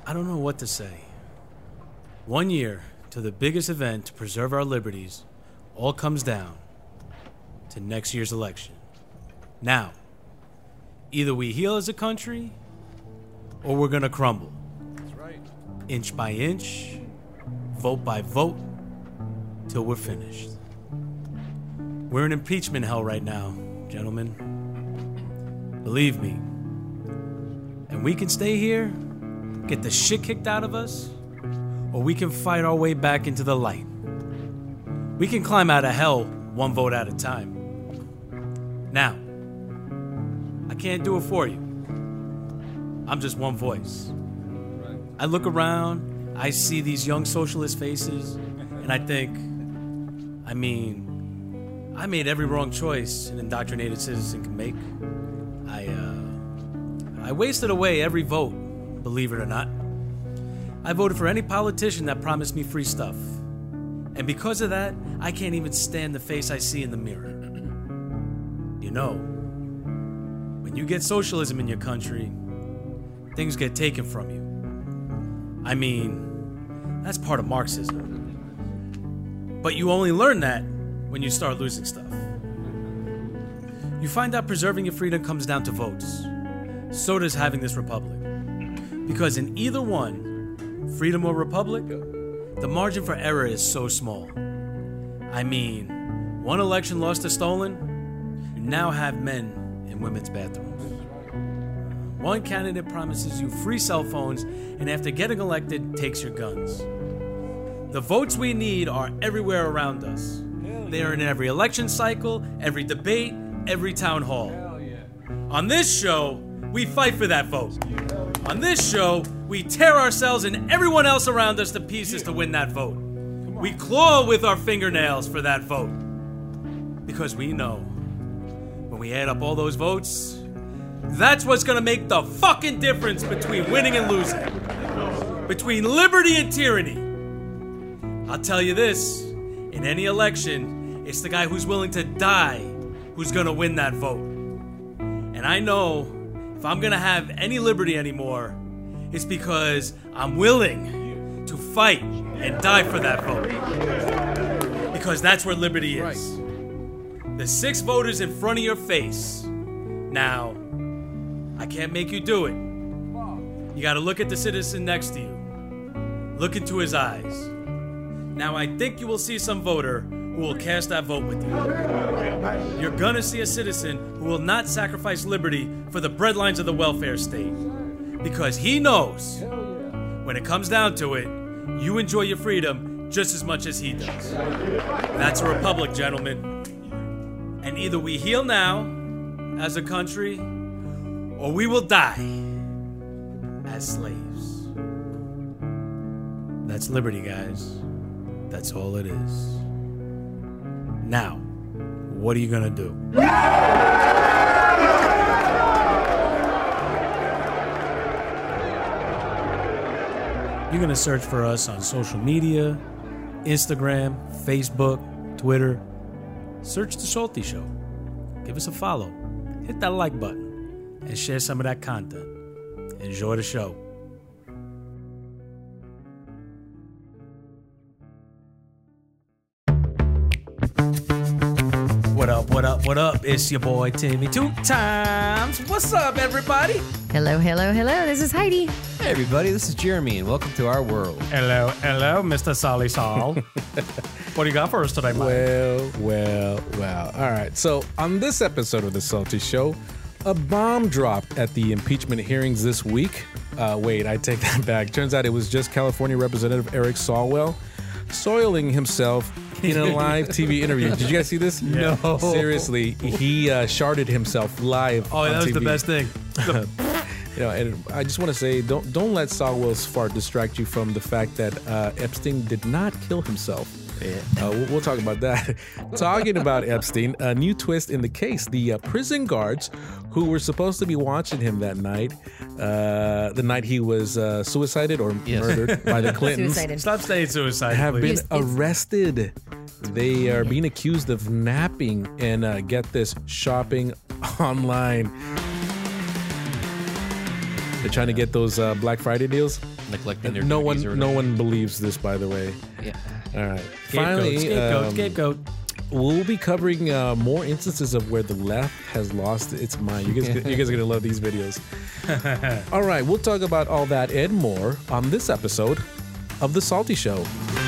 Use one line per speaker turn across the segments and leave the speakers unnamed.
I don't know what to say. 1 year to the biggest event to preserve our liberties all comes down to next year's election. Now, either we heal as a country or we're gonna crumble.
That's right.
Inch by inch, vote by vote, till we're finished. We're in impeachment hell right now, gentlemen. Believe me. And we can stay here, get the shit kicked out of us, or we can fight our way back into the light. We can climb out of hell one vote at a time. Now, I can't do it for you. I'm just one voice.
Right.
I look around, I see these young socialist faces, and I think, I made every wrong choice an indoctrinated citizen can make. I wasted away every vote, believe it or not. I voted for any politician that promised me free stuff. And because of that, I can't even stand the face I see in the mirror. You know, when you get socialism in your country, things get taken from you. That's part of Marxism. But you only learn that when you start losing stuff. You find out preserving your freedom comes down to votes. So does having this republic. Because in either one, freedom or republic, the margin for error is so small. One election lost or stolen, you now have men in women's bathrooms. One candidate promises you free cell phones, and after getting elected, takes your guns. The votes we need are everywhere around us. They are in every election cycle, every debate, every town hall.
Hell yeah.
On this show, we fight for that vote. On this show, we tear ourselves and everyone else around us to pieces to win that vote. We claw with our fingernails for that vote. Because we know, when we add up all those votes, that's what's gonna make the fucking difference between winning and losing. Between liberty and tyranny. I'll tell you this, in any election, it's the guy who's willing to die who's gonna win that vote. And I know if I'm gonna have any liberty anymore, it's because I'm willing to fight and die for that vote. Because that's where liberty is. The 6 voters in front of your face. Now, I can't make you do it. You gotta look at the citizen next to you. Look into his eyes. Now, I think you will see some voter who will cast that vote with you. You're gonna see a citizen who will not sacrifice liberty for the breadlines of the welfare state. Because he knows, when it comes down to it, you enjoy your freedom just as much as he does. That's a republic, gentlemen. And either we heal now, as a country, or we will die as slaves. That's liberty, guys. That's all it is. Now, what are you gonna do? You're gonna search for us on social media, Instagram, Facebook, Twitter. Search The Salty Show. Give us a follow. Hit that like button. And share some of that content. Enjoy the show. What up? It's your boy Timmy 2 times. What's up, everybody?
Hello. This is Heidi.
Hey everybody, this is Jeremy and welcome to our world.
Hello, Mr. Solly Sol. What do you got for us today, Mike?
Well. All right. So on this episode of The Salty Show, a bomb dropped at the impeachment hearings this week. Wait, I take that back. Turns out it was just California Representative Eric Swalwell soiling himself in a live TV interview. Did you guys see this?
Yeah.
No.
Seriously, he sharded himself live on
that was
TV.
the best thing.
And I just want to say, don't let Swalwell's fart distract you from the fact that Epstein did not kill himself.
Yeah.
We'll talk about that. Talking about Epstein, a new twist in the case. The prison guards who were supposed to be watching him that night, the night he was suicided or murdered by the Clintons,
Suicided.
Stop saying suicide,
have
please.
been arrested. They are being accused of napping and, get this, shopping online. They're trying to get those Black Friday deals.
Neglecting their
No
duties or
one
whatever.
believes this, by the way.
Yeah.
All right. Finally,
Scapegoat.
we'll be covering more instances of where the left has lost its mind. You guys are gonna love these videos. All right, we'll talk about all that and more on this episode of The Salty Show.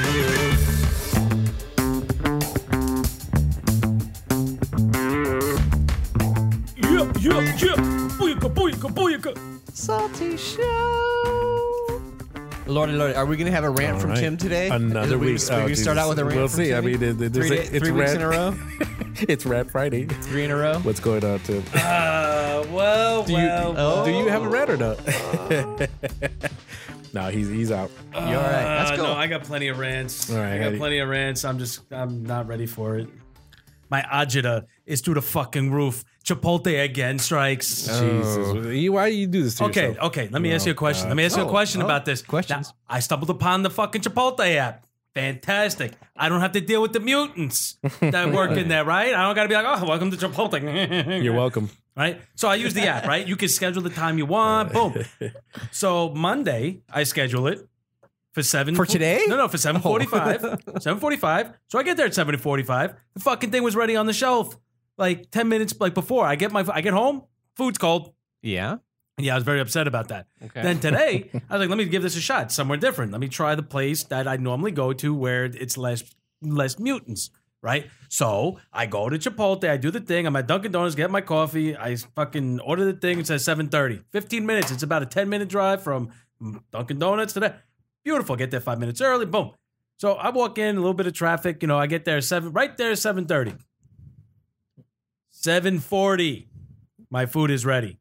Yeah. Booyaka.
Salty Show. Lordy, are we going to have a rant from
right.
Tim today?
Another
we
week.
We start out with a rant
We'll
from
see. I
Timmy?
mean, it's
3 weeks in a row?
It's Rat Friday.
3 in a row?
What's going on, Tim? Do you have a rat or not? No, he's out.
You're all right. Let's go.
No, I got plenty of rants.
All right,
I got
Eddie.
plenty of rants. I'm not ready for it. My agita is through the fucking roof. Chipotle again strikes.
Jesus. Why do you do this to yourself?
Okay. Let me ask you a question. Let me ask you a question about this.
Questions.
Now, I stumbled upon the fucking Chipotle app. Fantastic. I don't have to deal with the mutants that work in there, right? I don't got to be like, oh, welcome to Chipotle.
You're welcome.
Right? So I use the app, right? You can schedule the time you want. Boom. So Monday, I schedule it for 7.
For today?
No, for 7:45. 7:45. So I get there at 7:45. The fucking thing was ready on the shelf like 10 minutes before. I get home, food's cold.
Yeah.
Yeah, I was very upset about that.
Okay.
Then today, I was like, let me give this a shot somewhere different. Let me try the place that I normally go to where it's less mutants, right? So I go to Chipotle, I do the thing. I'm at Dunkin' Donuts, get my coffee. I fucking order the thing. It says 7:30. 15 minutes. It's about a 10-minute drive from Dunkin' Donuts to there. Beautiful. Get there 5 minutes early. Boom. So I walk in, a little bit of traffic. I get there 7:30. 7:40. My food is ready.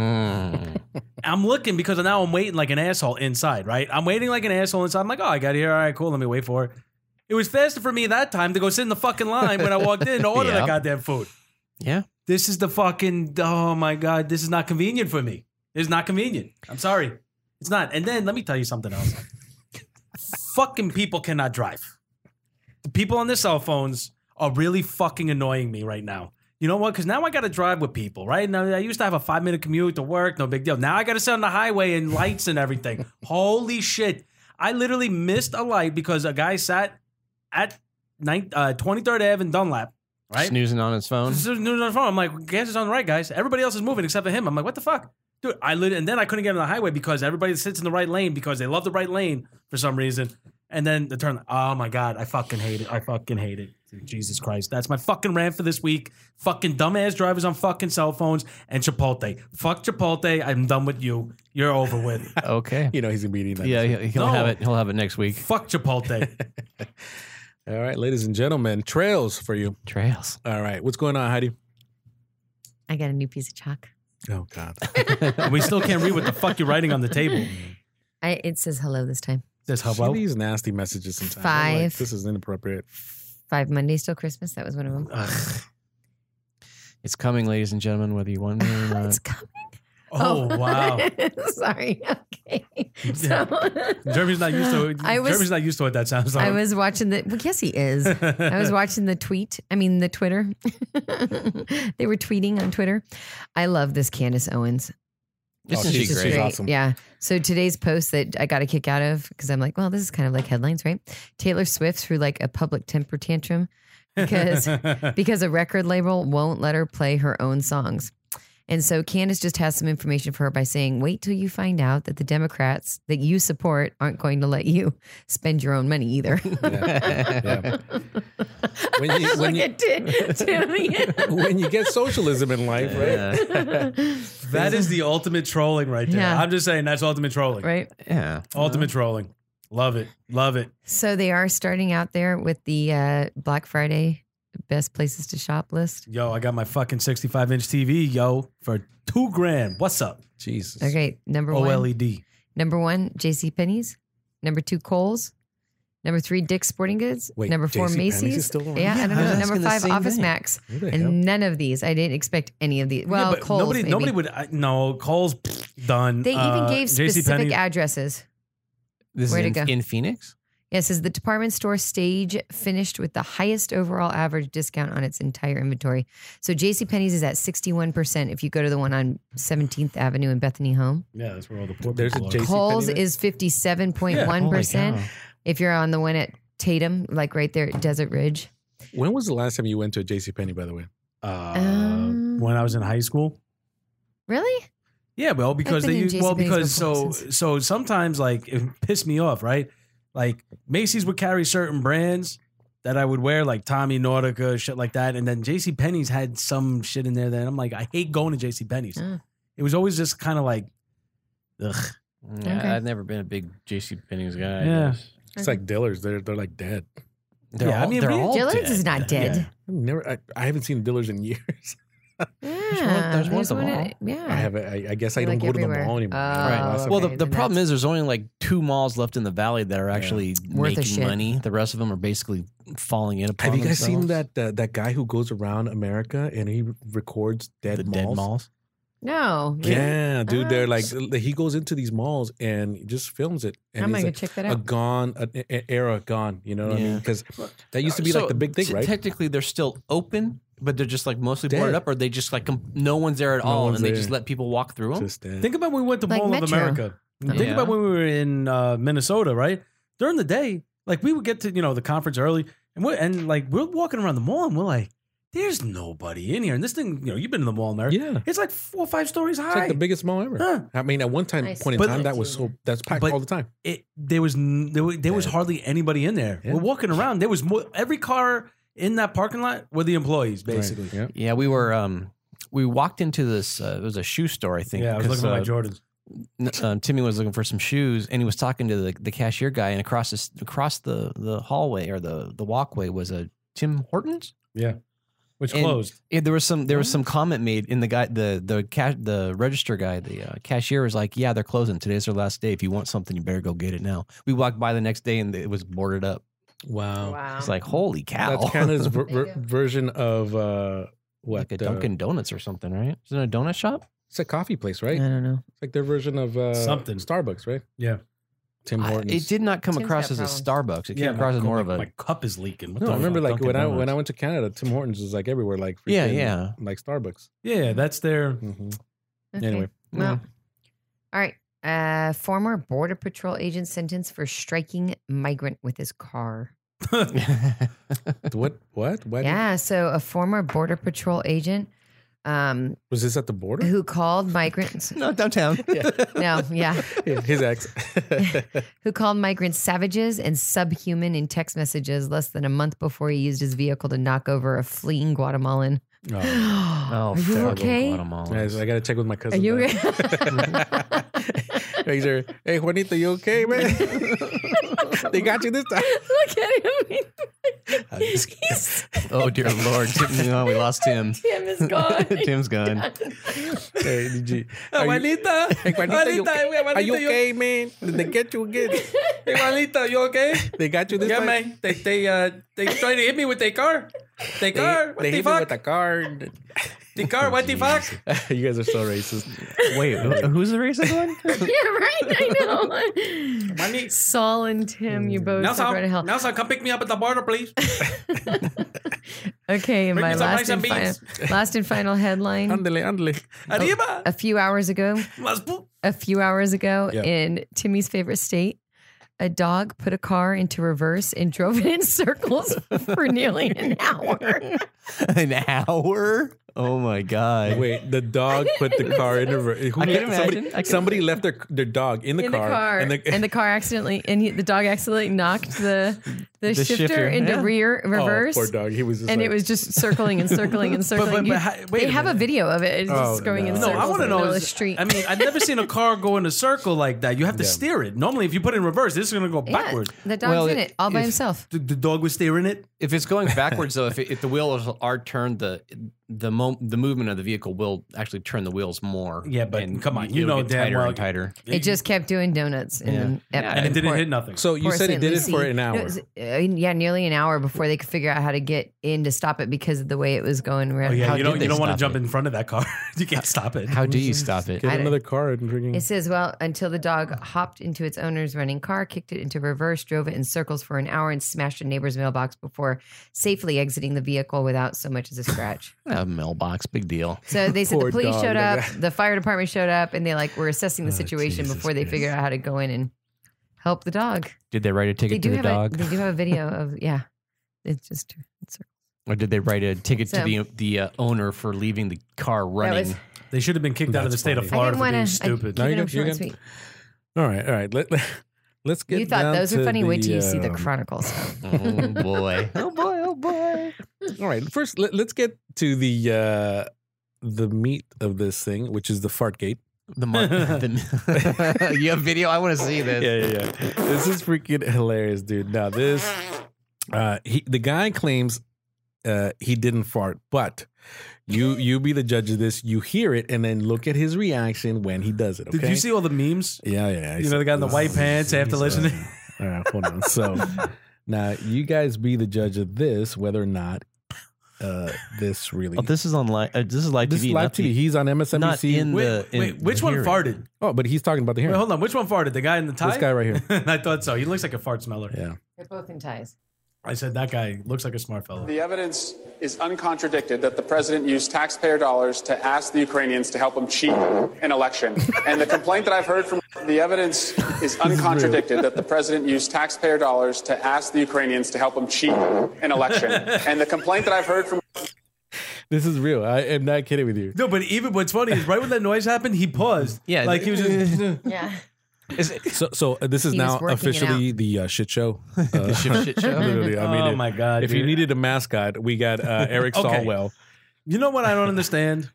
I'm looking because now I'm waiting like an asshole inside, right? I'm waiting like an asshole inside. I'm like, oh, I got here. All right, cool. Let me wait for it. It was faster for me that time to go sit in the fucking line when I walked in to order
Yeah.
that goddamn food.
Yeah.
This is the fucking, oh my God, this is not convenient for me. It's not convenient. I'm sorry. It's not. And then let me tell you something else. Fucking people cannot drive. The people on their cell phones are really fucking annoying me right now. You know what? Because now I got to drive with people, right? Now I used to have a 5-minute commute to work, no big deal. Now I got to sit on the highway and lights and everything. Holy shit. I literally missed a light because a guy sat at 23rd Ave in Dunlap, right?
Snoozing on his phone.
Snoozing on his phone. I'm like, gas is on the right, guys. Everybody else is moving except for him. I'm like, what the fuck? Dude, and then I couldn't get on the highway because everybody sits in the right lane because they love the right lane for some reason. And then the turn, oh my God, I fucking hate it. I fucking hate it. Jesus Christ. That's my fucking rant for this week. Fucking dumbass drivers on fucking cell phones and Chipotle. Fuck Chipotle. I'm done with you. You're over with.
Okay.
He's gonna be eating that.
Yeah, he'll
No.
have it. He'll have it next week.
Fuck Chipotle.
All right, ladies and gentlemen, trails for you.
Trails.
All right, what's going on, Heidi?
I got a new piece of chalk.
Oh God.
We still can't read what the fuck you're writing on the table.
It says hello this time.
Says
See
hello.
these nasty messages sometimes. I'm like,
5.
this is inappropriate.
5 Mondays till Christmas. That was one of them.
It's coming, ladies and gentlemen, whether you want it or not.
It's coming.
Oh, wow.
Sorry. Okay. So
Jeremy's not used to it.
I was-
Jeremy's not used to what that sounds like.
I was watching well, yes, he is. I was watching the Twitter. They were tweeting on Twitter. I love this Candace Owens.
Isn't
she's
she
great.
great?
Awesome.
Yeah. So today's post that I got a kick out of, because I'm like, well, this is kind of like headlines, right? Taylor Swift threw like a public temper tantrum because a record label won't let her play her own songs. And so Candace just has some information for her by saying, wait till you find out that the Democrats that you support aren't going to let you spend your own money either.
Yeah. When you
Look at Timmy.
when you get socialism in life, right?
That is the ultimate trolling right there.
Yeah.
I'm just saying that's ultimate trolling.
Right.
Yeah.
Ultimate trolling. Love it. Love it.
So they are starting out there with the Black Friday best places to shop list.
Yo, I got my fucking 65-inch TV, yo, for $2,000. What's up?
Jesus.
Okay, number one.
OLED.
Number 1, JCPenney's. Number 2, Kohl's. Number 3, Dick's Sporting Goods.
Wait,
Number 4,
JCPenney's
Macy's.
is still on?
Yeah,
Yeah,
I don't
I was
know.
asking
Number
the
5,
same
Office
thing.
Max.
Who the hell?
And none of these. I didn't expect any of these. Well,
Yeah, but
Kohl's maybe.
nobody would. No, Kohl's done.
They even gave specific
JCPenney.
addresses.
This
Where to
is
go?
in Phoenix?
Yeah, it says the department store stage finished with the highest overall average discount on its entire inventory. So JCPenney's is at 61% if you go to the one on 17th Avenue in Bethany Home.
Yeah, that's where all the poor
There's a
people are.
JC
Kohl's
Penney there?
is 57.1% if you're on the one at Tatum, like right there at Desert Ridge.
When was the last time you went to a JCPenney, by the way?
When I was in high school.
Really?
Yeah, well, because
been in JCPenney's
because
before,
so sometimes like it pissed me off, right? Like Macy's would carry certain brands that I would wear, like Tommy Nautica, shit like that, and then JCPenney's had some shit in there that I'm like, I hate going to JCPenney's. It was always just kind of like, ugh.
Yeah,
Okay.
I've never been a big JCPenney's guy. I
Yeah.
guess.
It's like Dillard's. They're like dead.
They're
Yeah, I
all,
mean,
they're
really-
all
Dillard's
dead.
is not dead.
I haven't seen Dillard's in years.
Yeah,
there's one at the mall.
Yeah.
I have. I guess I don't
Like
go to the
everywhere.
mall anymore.
Oh,
Last
Well,
okay,
the
then
problem
that's-
is there's only like 2 malls left in the valley that are actually
Worth a
making
shit.
money. The rest of them are basically falling in upon
Have you guys seen
themselves.
that guy who goes around America and he records dead
The
malls?
dead malls?
No. Really?
Yeah, dude. They're like
Ah.
he goes into these malls and just films it. And
I'm
it's
gonna
like
check that
a
out.
gone an era gone. You know what I mean?
Yeah.
Because that used to be like the big thing, right?
Technically, they're still open, but they're just like mostly
Dead.
boarded up, or they just like no one's there at
No
all,
one's
and they
there.
just let people walk through them.
Just dead.
Think about when we went to
Like
Mall of
Metro.
America. Think
Yeah.
about when we were in Minnesota, right? During the day, like we would get to the conference early, and we're walking around the mall, and we're like, "There's nobody in here." And this thing, you've been in the Mall of America.
Yeah.
It's like 4 or 5 stories high.
It's like the biggest mall ever.
Huh.
I mean, at one point
Nice.
in
But-
time, that's packed
But-
all the time.
There was hardly anybody in there.
Yeah.
We're walking around. There was every car in that parking lot were the employees, basically.
Right. Yeah.
Yeah, we were. We walked into this. It was a shoe store, I think.
Yeah, I was
'cause,
looking at my Jordans.
Timmy was looking for some shoes, and he was talking to the cashier guy. And across the hallway or the walkway was a Tim Hortons.
Yeah, which
And-
closed.
Yeah, there was some comment made in the guy the register guy, the cashier was like, "Yeah, they're closing. Today's their last day. If you want something, you better go get it now." We walked by the next day and it was boarded up.
Wow.
It's like, holy cow!
That's Canada's
There you go.
version of what?
like a Dunkin' Donuts or something, right? Is it a donut shop?
It's a coffee place,
I
right?
don't know.
It's like their version of
Something.
Starbucks, right?
Yeah.
Tim Hortons.
It did not come
Tim's
across
got
as a Starbucks. It came
Yeah,
across as more of a
my cup is leaking. What
No,
the
I remember
fuck?
like
Dunkin'
when I
Donuts.
went to Canada, Tim Hortons was like everywhere, like
Yeah,
freaking,
yeah.
like Starbucks.
Yeah, that's their.
hmm
Okay.
Anyway.
Well, all right. Former Border Patrol agent sentenced for striking migrant with his car.
What? Why
Yeah. So a former Border Patrol agent
was this at the border?
who called migrants.
no, downtown.
No, yeah.
His ex.
Who called migrants savages and subhuman in text messages less than a month before he used his vehicle to knock over a fleeing Guatemalan.
Oh.
Are you
terrible
okay?
Guatemala.
Guys, I gotta check with my
Are
cousin.
you
back.
okay?
He's there, hey Juanito, you okay, man? They got you this time.
Look at him. He's,
Oh dear Lord, we lost Tim.
Tim is gone.
Tim's gone.
Hey, did you,
Juanita,
hey, Juanito, you,
Juanita,
are you okay, man? Did they get you again?
Hey, Juanita, you okay?
They got you this
Yeah,
time.
man. They tried to hit me with their car. Their car. What
They
the
hit me with
fuck?
the car.
The car. What the fuck?
You guys are so racist.
Wait, who's the racist one?
Yeah, right. I know.
Juanita.
Saul and Tim, you both
Now,
suck right to hell.
come pick me up at the border, please.
Okay, and
Bring
my
me some
last
rice
and,
and
final, last and final headline.
Andale.
Arriba.
A few hours ago,
Yeah.
in Timmy's favorite state, a dog put a car into reverse and drove it in circles for nearly an hour.
An hour? Oh my god!
Wait, the dog put the car in reverse.
I can imagine.
Somebody left their dog in the car.
and the car accidentally, the dog accidentally knocked the shifter
shifter,
into
yeah.
reverse.
Oh, poor dog. He was just
And
like,
it was just circling and circling and circling.
wait
They
a
have a
minute.
video of it. It's
Oh,
just going in
no.
No,
circles
I want to
in the
know.
middle of the
Is,
street.
I mean, I've never seen a car go in a circle like that. You have to
Yeah.
steer it. Normally, if you put it in reverse, this is going to go
Yeah,
backwards.
the dog's
Well,
in it all by
if-
himself.
The dog was steering it.
If it's going backwards, though, if the wheels are turned, the movement of the vehicle will actually turn the wheels more.
Yeah, but
and
come on,
it'll
you know
get
damn
tighter
well-
and tighter.
It just kept doing donuts.
Yeah.
and it didn't hit nothing.
So you said it did it for an hour.
Nearly an hour before they could figure out how to get in to stop it because of the way it was going around.
Oh yeah,
How
you
did
don't
they
want to
stop
jump
it?
in front of that car. You can't stop it.
How do you stop it?
Get another car and freaking.
It says, well, until the dog hopped into its owner's running car, kicked it into reverse, drove it in circles for an hour, and smashed a neighbor's mailbox before safely exiting the vehicle without so much as a scratch.
A mailbox, big deal.
So they said
Poor
the police
dog,
showed
look
up,
at that.
the fire department showed up, and they were assessing the situation
Jesus
before they figured out how to go in and help the dog.
Did they write a
They
ticket
do
to the
have
dog,
they do have a video of It's just
or did they write a ticket
So-
to the owner for leaving the car running?
was-
They should have been kicked out of the
That's
state of
funny.
I
Florida
didn't
for
want
being
to.
stupid.
No,
Keeping
you
them
good,
short
you
and
good?
sweet.
All right. Let's get.
You thought
down
those were
to
funny. Wait till you
the,
see the Chronicles.
Oh boy! Oh boy! Oh boy!
All right. First, let's get to the meat of this thing, which is the Fartgate.
You have video? I want to see this.
Yeah. This is freaking hilarious, dude. Now this, the guy claims he didn't fart, but you be the judge of this. You hear it and then look at his reaction when he does it. Okay?
Did you see all the memes?
Yeah.
You know the guy in the white pants after listening.
All right, hold on. So now you guys be the judge of this, whether or not this really.
Oh, this is online. This is live
This
TV.
is live
not
TV. He's on MSNBC.
not in the.
Wait, which
the
one
hearing.
farted?
Oh, but he's talking about the
Wait,
hearing.
hold on. Which one farted? The guy in the tie?
This guy right here.
I thought so. He looks like a fart smeller.
Yeah.
They're both in ties.
I said that guy looks like a smart fellow.
The evidence is uncontradicted that the president used taxpayer dollars to ask the Ukrainians to help him cheat an election. And the complaint that I've heard from the evidence is uncontradicted that the president used taxpayer dollars to ask the Ukrainians to help him cheat an election. And the complaint that I've heard from
This is real. I am not kidding with you.
No, but even what's funny is right when that noise happened, he paused.
Yeah,
like he was just.
Yeah.
So this is
He
now
was working it
officially the shit show.
Shit show.
Literally, I mean,
Oh my God,
If
dude.
you needed a mascot, we got Eric
Okay.
Swalwell.
You know what I don't understand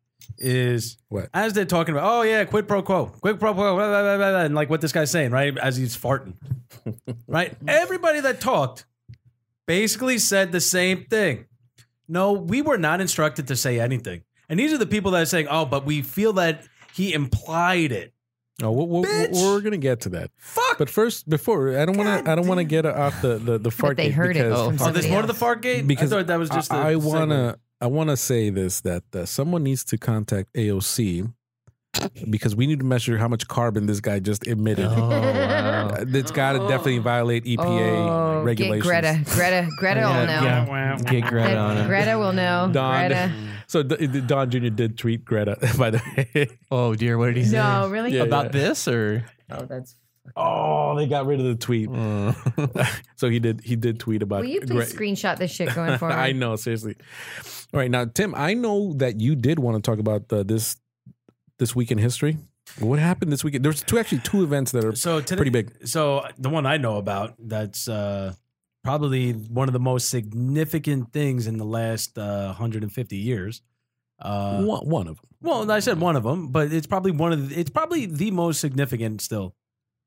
is
What?
as they're talking about, oh yeah, quid pro quo, blah, blah, blah, blah, blah, and like what this guy's saying, right? As he's farting, right? Everybody that talked basically said the same thing. No, we were not instructed to say anything. And these are the people that are saying, oh, but we feel that he implied it.
Oh,
Bitch.
we're gonna get to that.
Fuck.
But first, before I don't want to get off the fart.
they
gate
heard it
because,
from
Oh, there's
somebody
more to the
else.
fart gate?
because
I thought that was just the
I
segue.
wanna say this that someone needs to contact AOC because we need to measure how much carbon this guy just emitted.
Oh, wow.
It's got to definitely violate EPA regulations.
Get Greta will know.
Get Greta on it.
Greta will know.
Don,
Greta.
so Don Jr. did tweet Greta, by the way.
Oh dear, what did he say?
No, really?
Yeah.
About this or?
Oh, that's.
Oh, they got rid of the tweet. So he did tweet about.
Will you please screenshot this shit going forward?
I know, seriously. All right, now Tim, I know that you did want to talk about this week in history. What happened this weekend? There's two events that are
So today,
pretty big.
So the one I know about that's probably one of the most significant things in the last 150 years.
One of them.
Well, I said one of them, but it's probably it's probably the most significant still.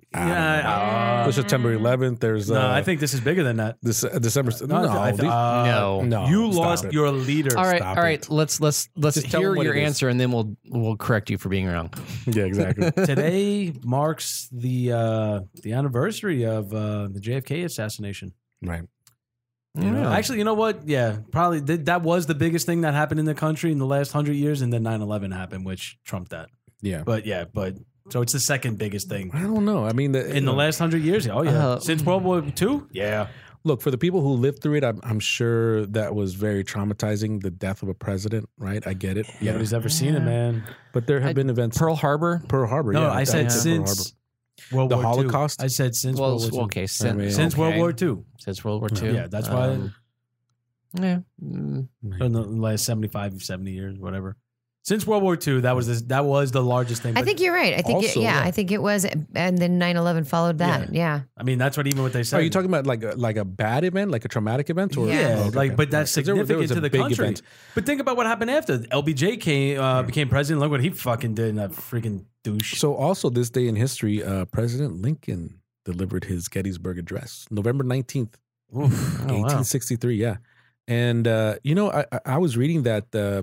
There's September 11th. There's
No, I think this is bigger than that.
this December. No,
No.
no,
You
stop
lost
it.
your leader.
All right,
Stop
all right.
it.
Let's
Just tell
hear
them what
your
it is.
answer, and then we'll correct you for being wrong.
Yeah, exactly.
Today marks the anniversary of the JFK assassination.
Right.
You know? Actually, you know what? Yeah, probably that was the biggest thing that happened in the country in the last 100 years, and then 9/11 happened, which trumped that.
Yeah.
But so it's the second biggest thing
I don't know. I mean,
in the last 100 years. Oh yeah, since World War II. Yeah,
look, for the people who lived through it, I'm sure that was very traumatizing. The death of a president, right? I get it. Yeah,
nobody's ever seen it, man.
but there have been events.
Pearl Harbor.
Pearl Harbor.
No,
yeah,
I said
Pearl
since
Harbor.
World
The
War II.
Holocaust?
I said since
Well,
World War II.
okay,
I mean,
Since World
okay.
War II.
Since World War II.
Yeah, that's why.
Yeah.
In the last 75, 70 years, whatever. Since World War II, that was the largest thing.
I think you're right. I think
Also,
yeah,
yeah.
I think it was, and then 9/11 followed that. Yeah.
I mean, that's what they said.
Are you talking about like a bad event, like a traumatic event, or
Yeah.
Yeah,
Okay.
but that's
'Cause there
significant
was a
to the
big
country.
event.
But think about what happened after LBJ became president. Look what he fucking did, that freaking douche.
So also this day in history, President Lincoln delivered his Gettysburg Address, November 19th,
Oof.
1863, yeah. And I was reading that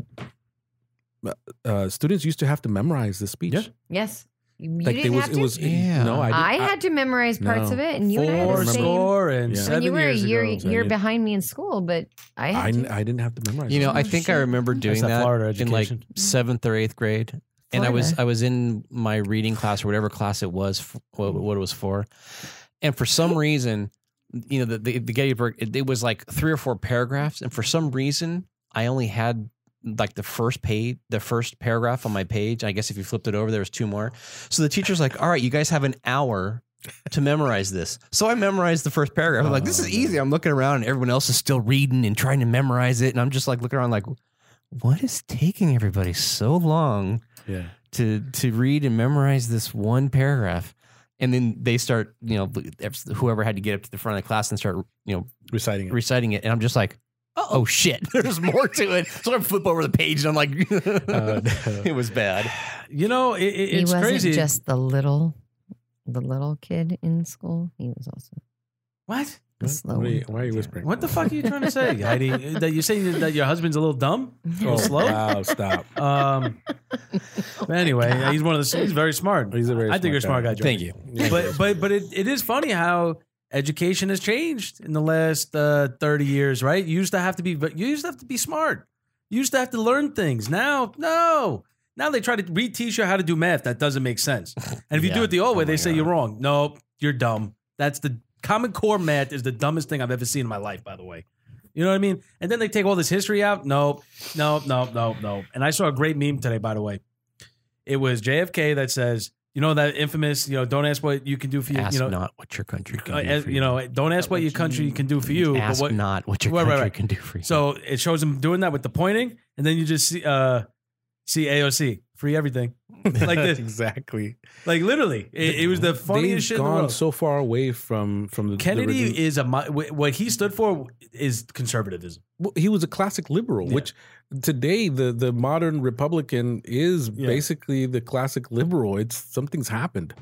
students used to have to memorize the speech.
Yeah.
Yes. You
Like
didn't have to?
Yeah.
No,
I had to memorize parts
no.
of it, and you and I had
Four
the same.
score and
Yeah.
When
7
you were a
years
year,
ago.
you're behind me in school, but I had to.
I didn't have to memorize.
You know,
it.
I think I remember doing
that
that
Florida
in like
education.
7th or 8th grade. And I
Florida.
was in my reading class or whatever class it was, what it was for. And for some reason, you know, the Gettysburg, it was like 3 or 4 paragraphs. And for some reason, I only had like the first paragraph on my page. I guess if you flipped it over, there was 2 more. So the teacher's like, all right, you guys have an hour to memorize this. So I memorized the first paragraph. I'm like, this is easy. I'm looking around and everyone else is still reading and trying to memorize it. And I'm just like looking around like, what is taking everybody so long
Yeah.
to read and memorize this one paragraph? And then they start, you know, whoever had to get up to the front of the class and start, you know,
Reciting it.
reciting it. And I'm just like, oh shit, there's more to it. So I flip over the page and I'm like, it was bad.
You know,
He
it's
wasn't
crazy.
just the little kid in school. He was also
What?
the slow
Why are you,
one.
why are you whispering?
What the fuck are you trying to say, Heidi? That you're saying that your husband's a little dumb, a little slow?
Wow, stop.
But anyway, he's one of the. He's very smart.
He's a very
I think you're a smart guy.
Thank
Jordan.
you.
But it is funny how education has changed in the last 30 years, right? You used to have to be smart. You used to have to learn things. Now, no. Now they try to re-teach you how to do math. That doesn't make sense. And if you do it the old way, they say you're wrong. No, you're dumb. That's the Common Core math is the dumbest thing I've ever seen in my life, by the way. You know what I mean? And then they take all this history out. No. And I saw a great meme today, by the way. It was JFK that says, you know, that infamous, you know, don't ask what you can do for you.
Ask
You know,
not what your country can do for
you know, don't ask what your country can do for you.
Ask
but what,
not what your
Right,
country
right.
can do for you.
So it shows them doing that with the pointing, and then you just see AOC, free everything. Like this.
Exactly.
Like literally. It was the funniest
They've
shit in the
gone
world.
so far away from the
Kennedy
the-
is what he stood for is conservatism.
well, he was a classic liberal,
Yeah.
which today the modern Republican is
Yeah.
basically the classic liberal. It's something's happened.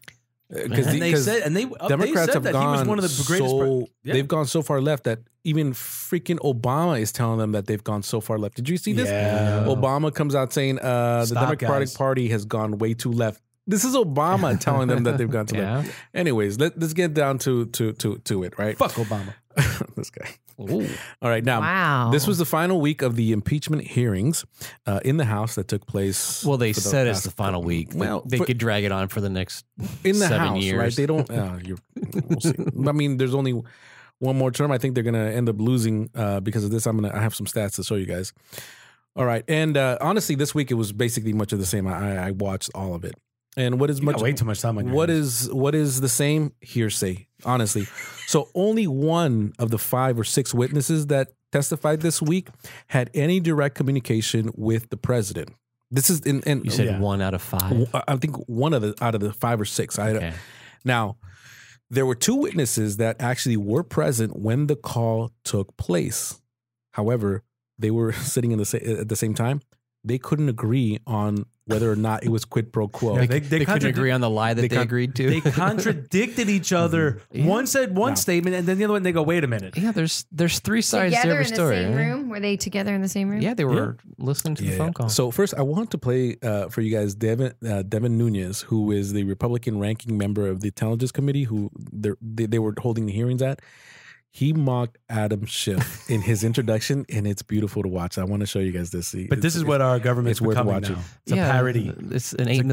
And they said
Democrats have
that
gone
he was one of the greatest. Yeah.
They've gone so far left that even freaking Obama is telling them that they've gone so far left. Did you see this?
Yeah.
Obama comes out saying the
Stop,
Democratic
guys.
Party has gone way too left. This is Obama telling them that they've gone too
Yeah.
left. Anyways, let's get down to it, right?
Fuck Obama.
This guy. All right, now
Wow.
this was the final week of the impeachment hearings in the House that took place.
Well, they
for the
said it's
past
the final week.
Well,
They
for-
could drag it on for the next
in the
7
House,
years.
right? They don't. We'll see. I mean, there's only one more term. I think they're gonna end up losing because of this. I have some stats to show you guys. All right, and honestly, this week it was basically much of the same. I watched all of it, and what is
You
much
got way too much time on your
what
hands.
is the same? Hearsay, honestly. So only one of the 5 or 6 witnesses that testified this week had any direct communication with the president. This is in
You said
Yeah.
1 out of 5.
I think one out of the 5 or 6.
Okay.
Now, there were 2 witnesses that actually were present when the call took place. However, they were sitting at the same time. They couldn't agree on whether or not it was quid pro quo.
Yeah,
They couldn't
contradic-
agree on the lie that they agreed to.
They contradicted each other. One said one statement, and then the other one they go, "Wait a minute."
Yeah, there's 3 sides to
together
every
in the
story.
same
right?
room? Were they together in the same room?
Yeah, they were listening to the phone call.
So first, I want to play for you guys Devin Nunes, who is the Republican ranking member of the Intelligence Committee, who they were holding the hearings at. He mocked Adam Schiff in his introduction, and it's beautiful to watch. I want to show you guys this.
But this is what our government's
it's worth
becoming
watching.
now. It's a parody.
It's an $8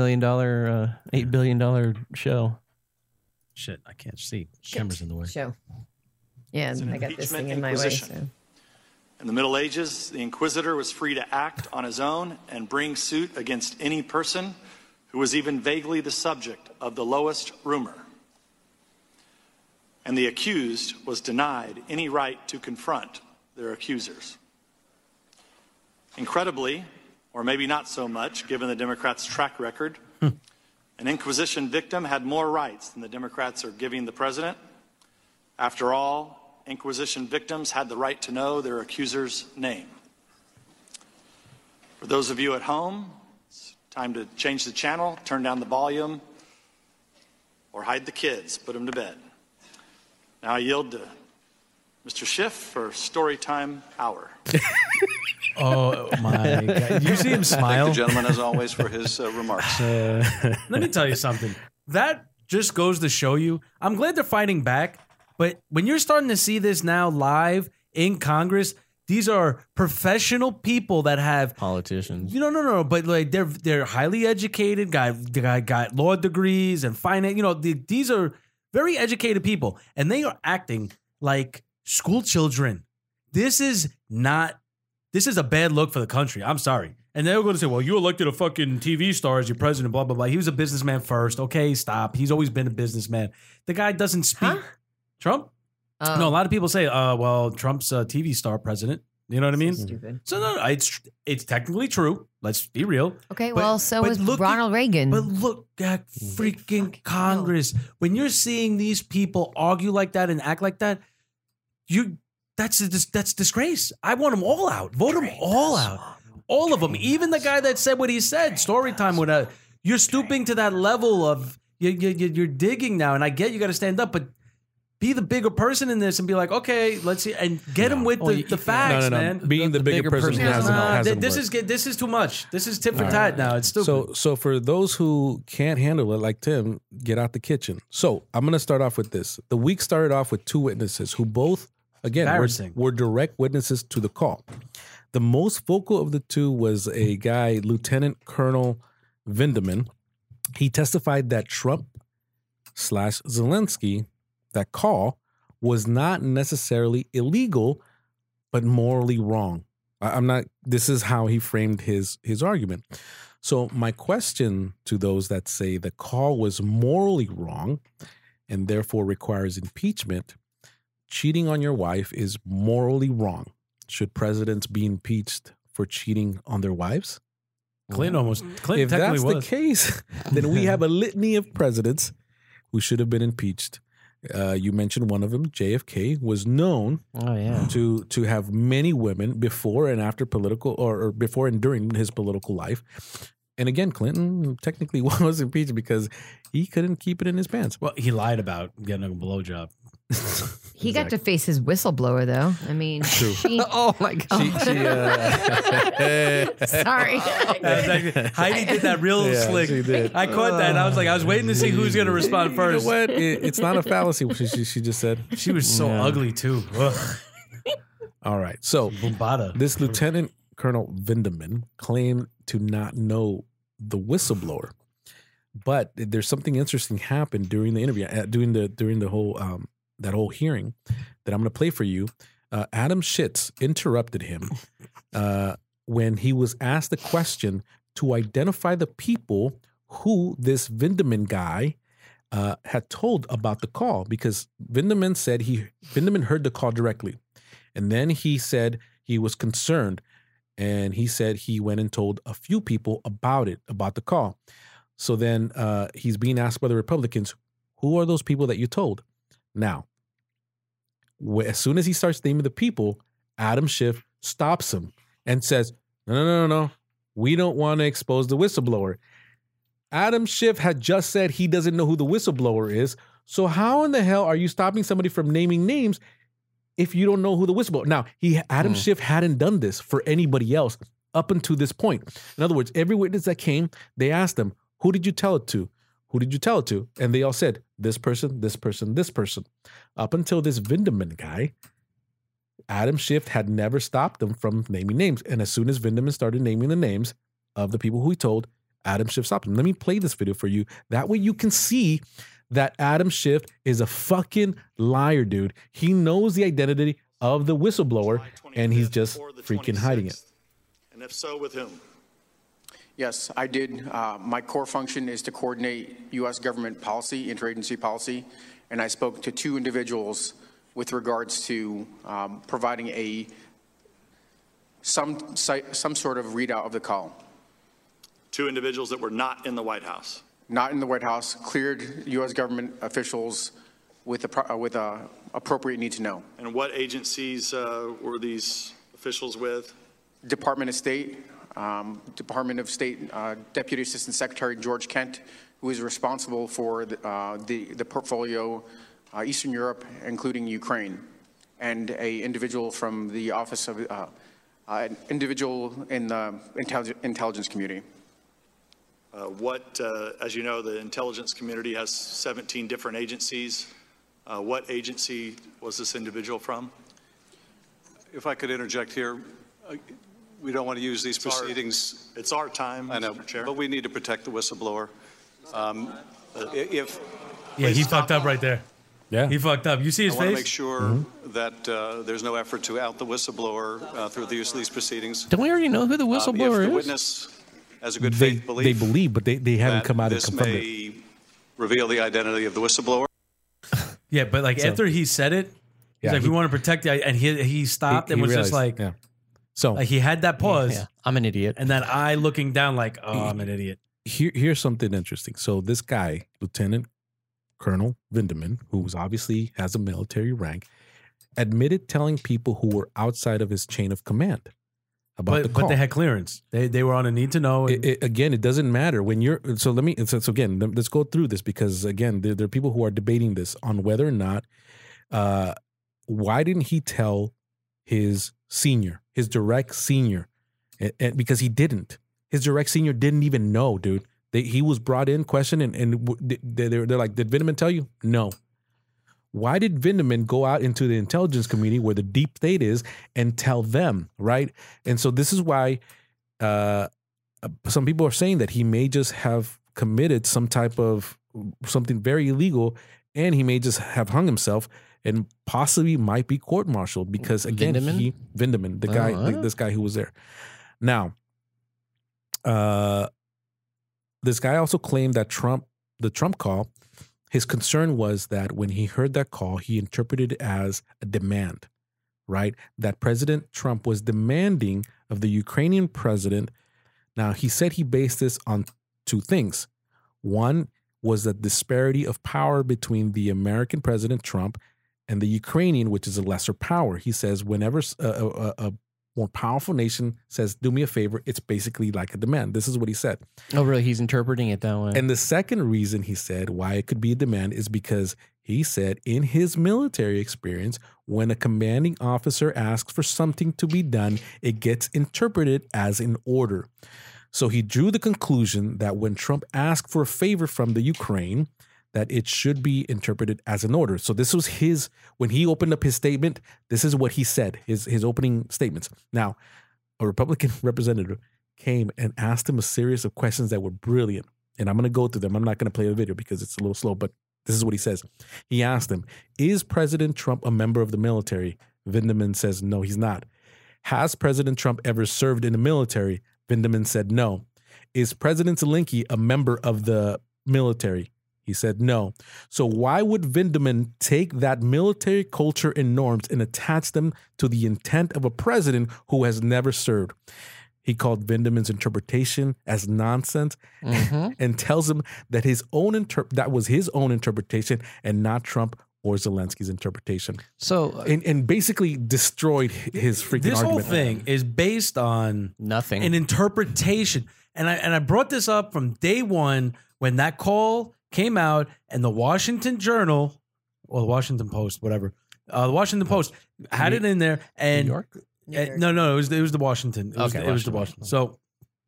billion show.
Shit, I can't see. Camera's in the way.
Show. Yeah,
an
I got this
impeachment
thing in my way.
inquisition.
So.
In the Middle Ages, the inquisitor was free to act on his own and bring suit against any person who was even vaguely the subject of the lowest rumor. And the accused was denied any right to confront their accusers. Incredibly, or maybe not so much, given the Democrats' track record, an Inquisition victim had more rights than the Democrats are giving the president. After all, Inquisition victims had the right to know their accuser's name. For those of you at home, it's time to change the channel, turn down the volume, or hide the kids, put them to bed. Now I yield to Mr. Schiff for Storytime Hour.
Oh my God! You see him smile.
Thank the gentleman, as always, for his remarks.
Let me tell you something. That just goes to show you. I'm glad they're fighting back, but when you're starting to see this now live in Congress, these are professional people that have
Politicians.
no, but like they're highly educated, got law degrees and finance. These are very educated people, and they are acting like school children. This is a bad look for the country. I'm sorry. And they were going to say, well, you elected a fucking TV star as your president, blah, blah, blah. He was a businessman first. Okay, stop. He's always been a businessman. The guy doesn't speak.
Huh?
Trump? No, a lot of people say, well, Trump's a TV star president. You know what I mean?
Stupid.
So no, it's technically true. Let's be real.
Okay,
But-
well, so
but
was
look
Ronald Reagan.
But look at freaking Congress. When you're seeing these people argue like that and act like that, that's disgrace. I want them all out. Vote them all out. All of them. Even the guy that said what he said. Story time with you're stooping to that level of you're digging now, and I get you got to stand up, but be the bigger person in this and be like, okay, let's see, and get him with the facts, man.
Being the bigger person hasn't
This
worked.
this is too much. This is tit for tat now. It's stupid.
So for those who can't handle it, like Tim, get out the kitchen. So I'm going to start off with this. The week started off with two witnesses who both, again,
Embarrassing.
were direct witnesses to the call. The most vocal of the two was a guy, Lieutenant Colonel Vindeman. He testified that Trump/Zelensky, that call, was not necessarily illegal, but morally wrong. This is how he framed his argument. So my question to those that say the call was morally wrong and therefore requires impeachment, cheating on your wife is morally wrong. Should presidents be impeached for cheating on their wives?
Clinton
If
technically
that's
was.
the case, then we have a litany of presidents who should have been impeached. You mentioned one of them, JFK, was known to have many women before and after political or before and during his political life. And again, Clinton technically was impeached because he couldn't keep it in his pants.
Well, he lied about getting a blowjob.
He got to face his whistleblower, though. I mean,
Oh my God.
sorry.
Heidi did that real slick.
she did.
I caught that. And I was like, I was waiting to see who's going to respond
You know
first.
what? It's not a fallacy, what she just said.
She was so ugly too. Ugh.
All right. So
Bumbada.
this Lieutenant Colonel Vindeman claimed to not know the whistleblower, but there's something interesting happened during the interview, during the whole that whole hearing that I'm going to play for you. Adam Schiff interrupted him when he was asked the question to identify the people who this Vindeman guy had told about the call, because Vindeman said Vindeman heard the call directly, and then he said he was concerned, and he said he went and told a few people about the call. So then he's being asked by the Republicans, who are those people that you told? Now, as soon as he starts naming the people, Adam Schiff stops him and says, no. We don't want to expose the whistleblower. Adam Schiff had just said he doesn't know who the whistleblower is. So how in the hell are you stopping somebody from naming names if you don't know who the whistleblower? Now, Adam Schiff hadn't done this for anybody else up until this point. In other words, every witness that came, they asked them, who did you tell it to? Who did you tell it to? And they all said, this person, this person, this person. Up until this Vindeman guy, Adam Schiff had never stopped them from naming names. And as soon as Vindeman started naming the names of the people who he told, Adam Schiff stopped him. Let me play this video for you. That way you can see that Adam Schiff is a fucking liar, dude. He knows the identity of the whistleblower, and he's just freaking hiding it.
And if so, with whom?
Yes, I did. My core function is to coordinate U.S. government policy, interagency policy, and I spoke to two individuals with regards to providing some sort of readout of the call.
Two individuals that were not in the White House.
Not in the White House, cleared U.S. government officials with appropriate need to know.
And what agencies were these officials with?
Department of State, Deputy Assistant Secretary George Kent, who is responsible for the portfolio, Eastern Europe, including Ukraine. and a individual from the office of an individual in the intelligence community.
As you know, the intelligence community has 17 different agencies. What agency was this individual from?
If I could interject here, we don't want to use these proceedings.
It's our time,
I know,
Mr. Chair.
but we need to protect the whistleblower.
He fucked up right there.
Yeah.
He fucked up. You see his
I want to
face?
make sure that there's no effort to out the whistleblower through the use of these proceedings.
Don't we already know who the
If
whistleblower
the
is?
witness has a good faith belief,
They believe, but they haven't
that
come out and
this
confirmed it.
may reveal the identity of the whistleblower.
Yeah, but like after he said it, he's
Yeah,
like,
he-
we want to protect you. And he stopped and
He
was just
realized,
like,
yeah. So
like he had that pause
Yeah, I'm an idiot.
and that eye looking down like, oh, I'm an idiot.
here's something interesting. So this guy, Lieutenant Colonel Vindeman, who was obviously has a military rank, admitted telling people who were outside of his chain of command about the call.
But they had clearance. They were on a need to know. And
Again, it doesn't matter when you're. So let me. So again, let's go through this because again, there are people who are debating this on whether or not. Why didn't he tell his senior, his direct senior, and because he didn't. His direct senior didn't even know, dude. He was brought in, questioned, and they're like, "Did Vindeman tell you?" No. Why did Vindeman go out into the intelligence community where the deep state is and tell them, right? And so this is why some people are saying that he may just have committed some type of something very illegal, and he may just have hung himself and possibly might be court-martialed because again, Vindeman, the guy, this guy who was there. Now, this guy also claimed that the Trump call, his concern was that when he heard that call, he interpreted it as a demand, right? That President Trump was demanding of the Ukrainian president. Now, he said he based this on two things. One was the disparity of power between the American President Trump and the Ukrainian, which is a lesser power. He says whenever a more powerful nation says, do me a favor, it's basically like a demand. This is what he said.
Oh, really? He's interpreting it that way.
And the second reason he said why it could be a demand is because he said in his military experience, when a commanding officer asks for something to be done, it gets interpreted as an order. So he drew the conclusion that when Trump asked for a favor from the Ukraine, that it should be interpreted as an order. So this was when he opened up his statement, this is what he said, his opening statements. Now, a Republican representative came and asked him a series of questions that were brilliant. And I'm going to go through them. I'm not going to play the video because it's a little slow, but this is what he says. He asked him, is President Trump a member of the military? Vindeman says, no, he's not. Has President Trump ever served in the military? Vindeman said, no. Is President Zelensky a member of the military? He said no. So why would Vindeman take that military culture and norms and attach them to the intent of a president who has never served? He called Vindeman's interpretation as nonsense and tells him that that was his own interpretation and not Trump or Zelensky's interpretation.
So
and basically destroyed his freaking
this
argument.
whole thing is based on
nothing.
an interpretation. And I brought this up from day one when that call came out and the Washington Journal or the Washington Post, whatever, the Washington Post had it in there. And
New York?
No, it was the Washington. It was the Washington. So,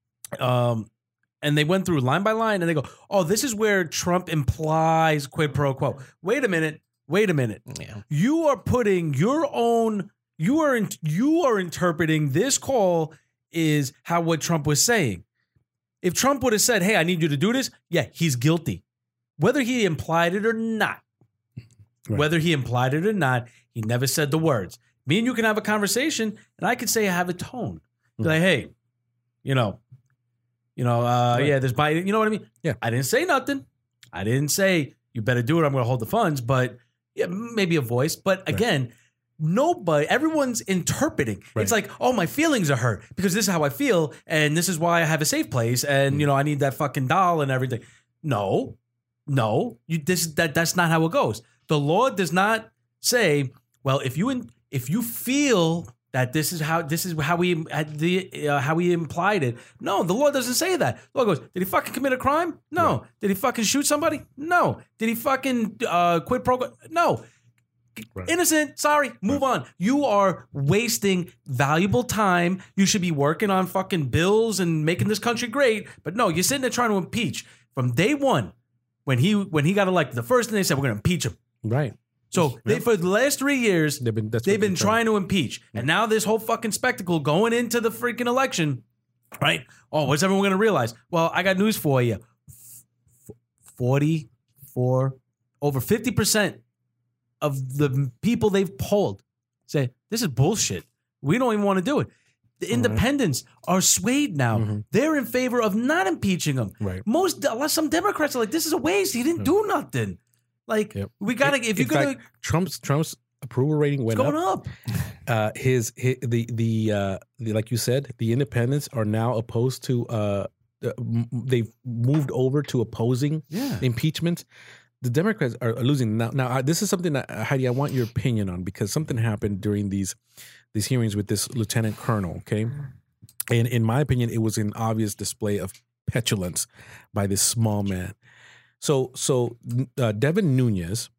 and they went through line by line and they go, oh, this is where Trump implies quid pro quo. Wait a minute.
Yeah.
You are putting your own, you are interpreting this call is what Trump was saying. If Trump would have said, hey, I need you to do this, yeah, he's guilty. Whether he implied it or not, he never said the words. Me and you can have a conversation, and I could say I have a tone. Be like, hey, yeah, there's Biden. You know what I mean?
Yeah.
I didn't say nothing. I didn't say you better do it. I'm going to hold the funds, but yeah, maybe a voice. But again, everyone's interpreting.
Right.
It's like, oh, my feelings are hurt because this is how I feel, and this is why I have a safe place, and I need that fucking doll and everything. No, that's not how it goes. The law does not say, well, if you feel that this is how we implied it. No, the law doesn't say that. The law goes, did he fucking commit a crime? No. Right. Did he fucking shoot somebody? No. Did he fucking quid pro quo? No. Innocent. Sorry. Move on. You are wasting valuable time. You should be working on fucking bills and making this country great. But no, you're sitting there trying to impeach. From day one, when he got elected, the first thing they said, we're going to impeach him.
Right.
So for the last 3 years, they've been trying to impeach. And now this whole fucking spectacle going into the freaking election, right? Oh, what's everyone going to realize? Well, I got news for you. Over 50% of the people they've polled say, this is bullshit. We don't even want to do it. The independents are swayed now. They're in favor of not impeaching him.
Right.
Some Democrats are like, this is a waste. He didn't do nothing. Like, we got to, if you're going to.
Trump's approval rating went
going up.
Like you said, the independents are now opposed to, they've moved over to opposing impeachment. The Democrats are losing now. This is something that, Heidi, I want your opinion on, because something happened during these hearings with this lieutenant colonel. Okay, and in my opinion, it was an obvious display of petulance by this small man. So Devin Nunes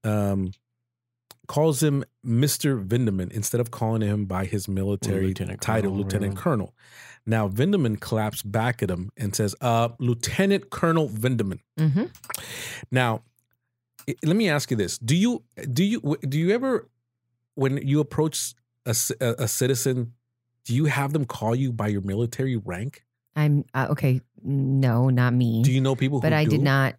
calls him Mr. Vindeman instead of calling him by his military title, Lieutenant Colonel. Now, Vindeman claps back at him and says, Lieutenant Colonel Vindeman. Now, let me ask you this. Do you ever, when you approach a citizen, do you have them call you by your military rank?
I'm okay. No, not me.
Do you know people who
I did not.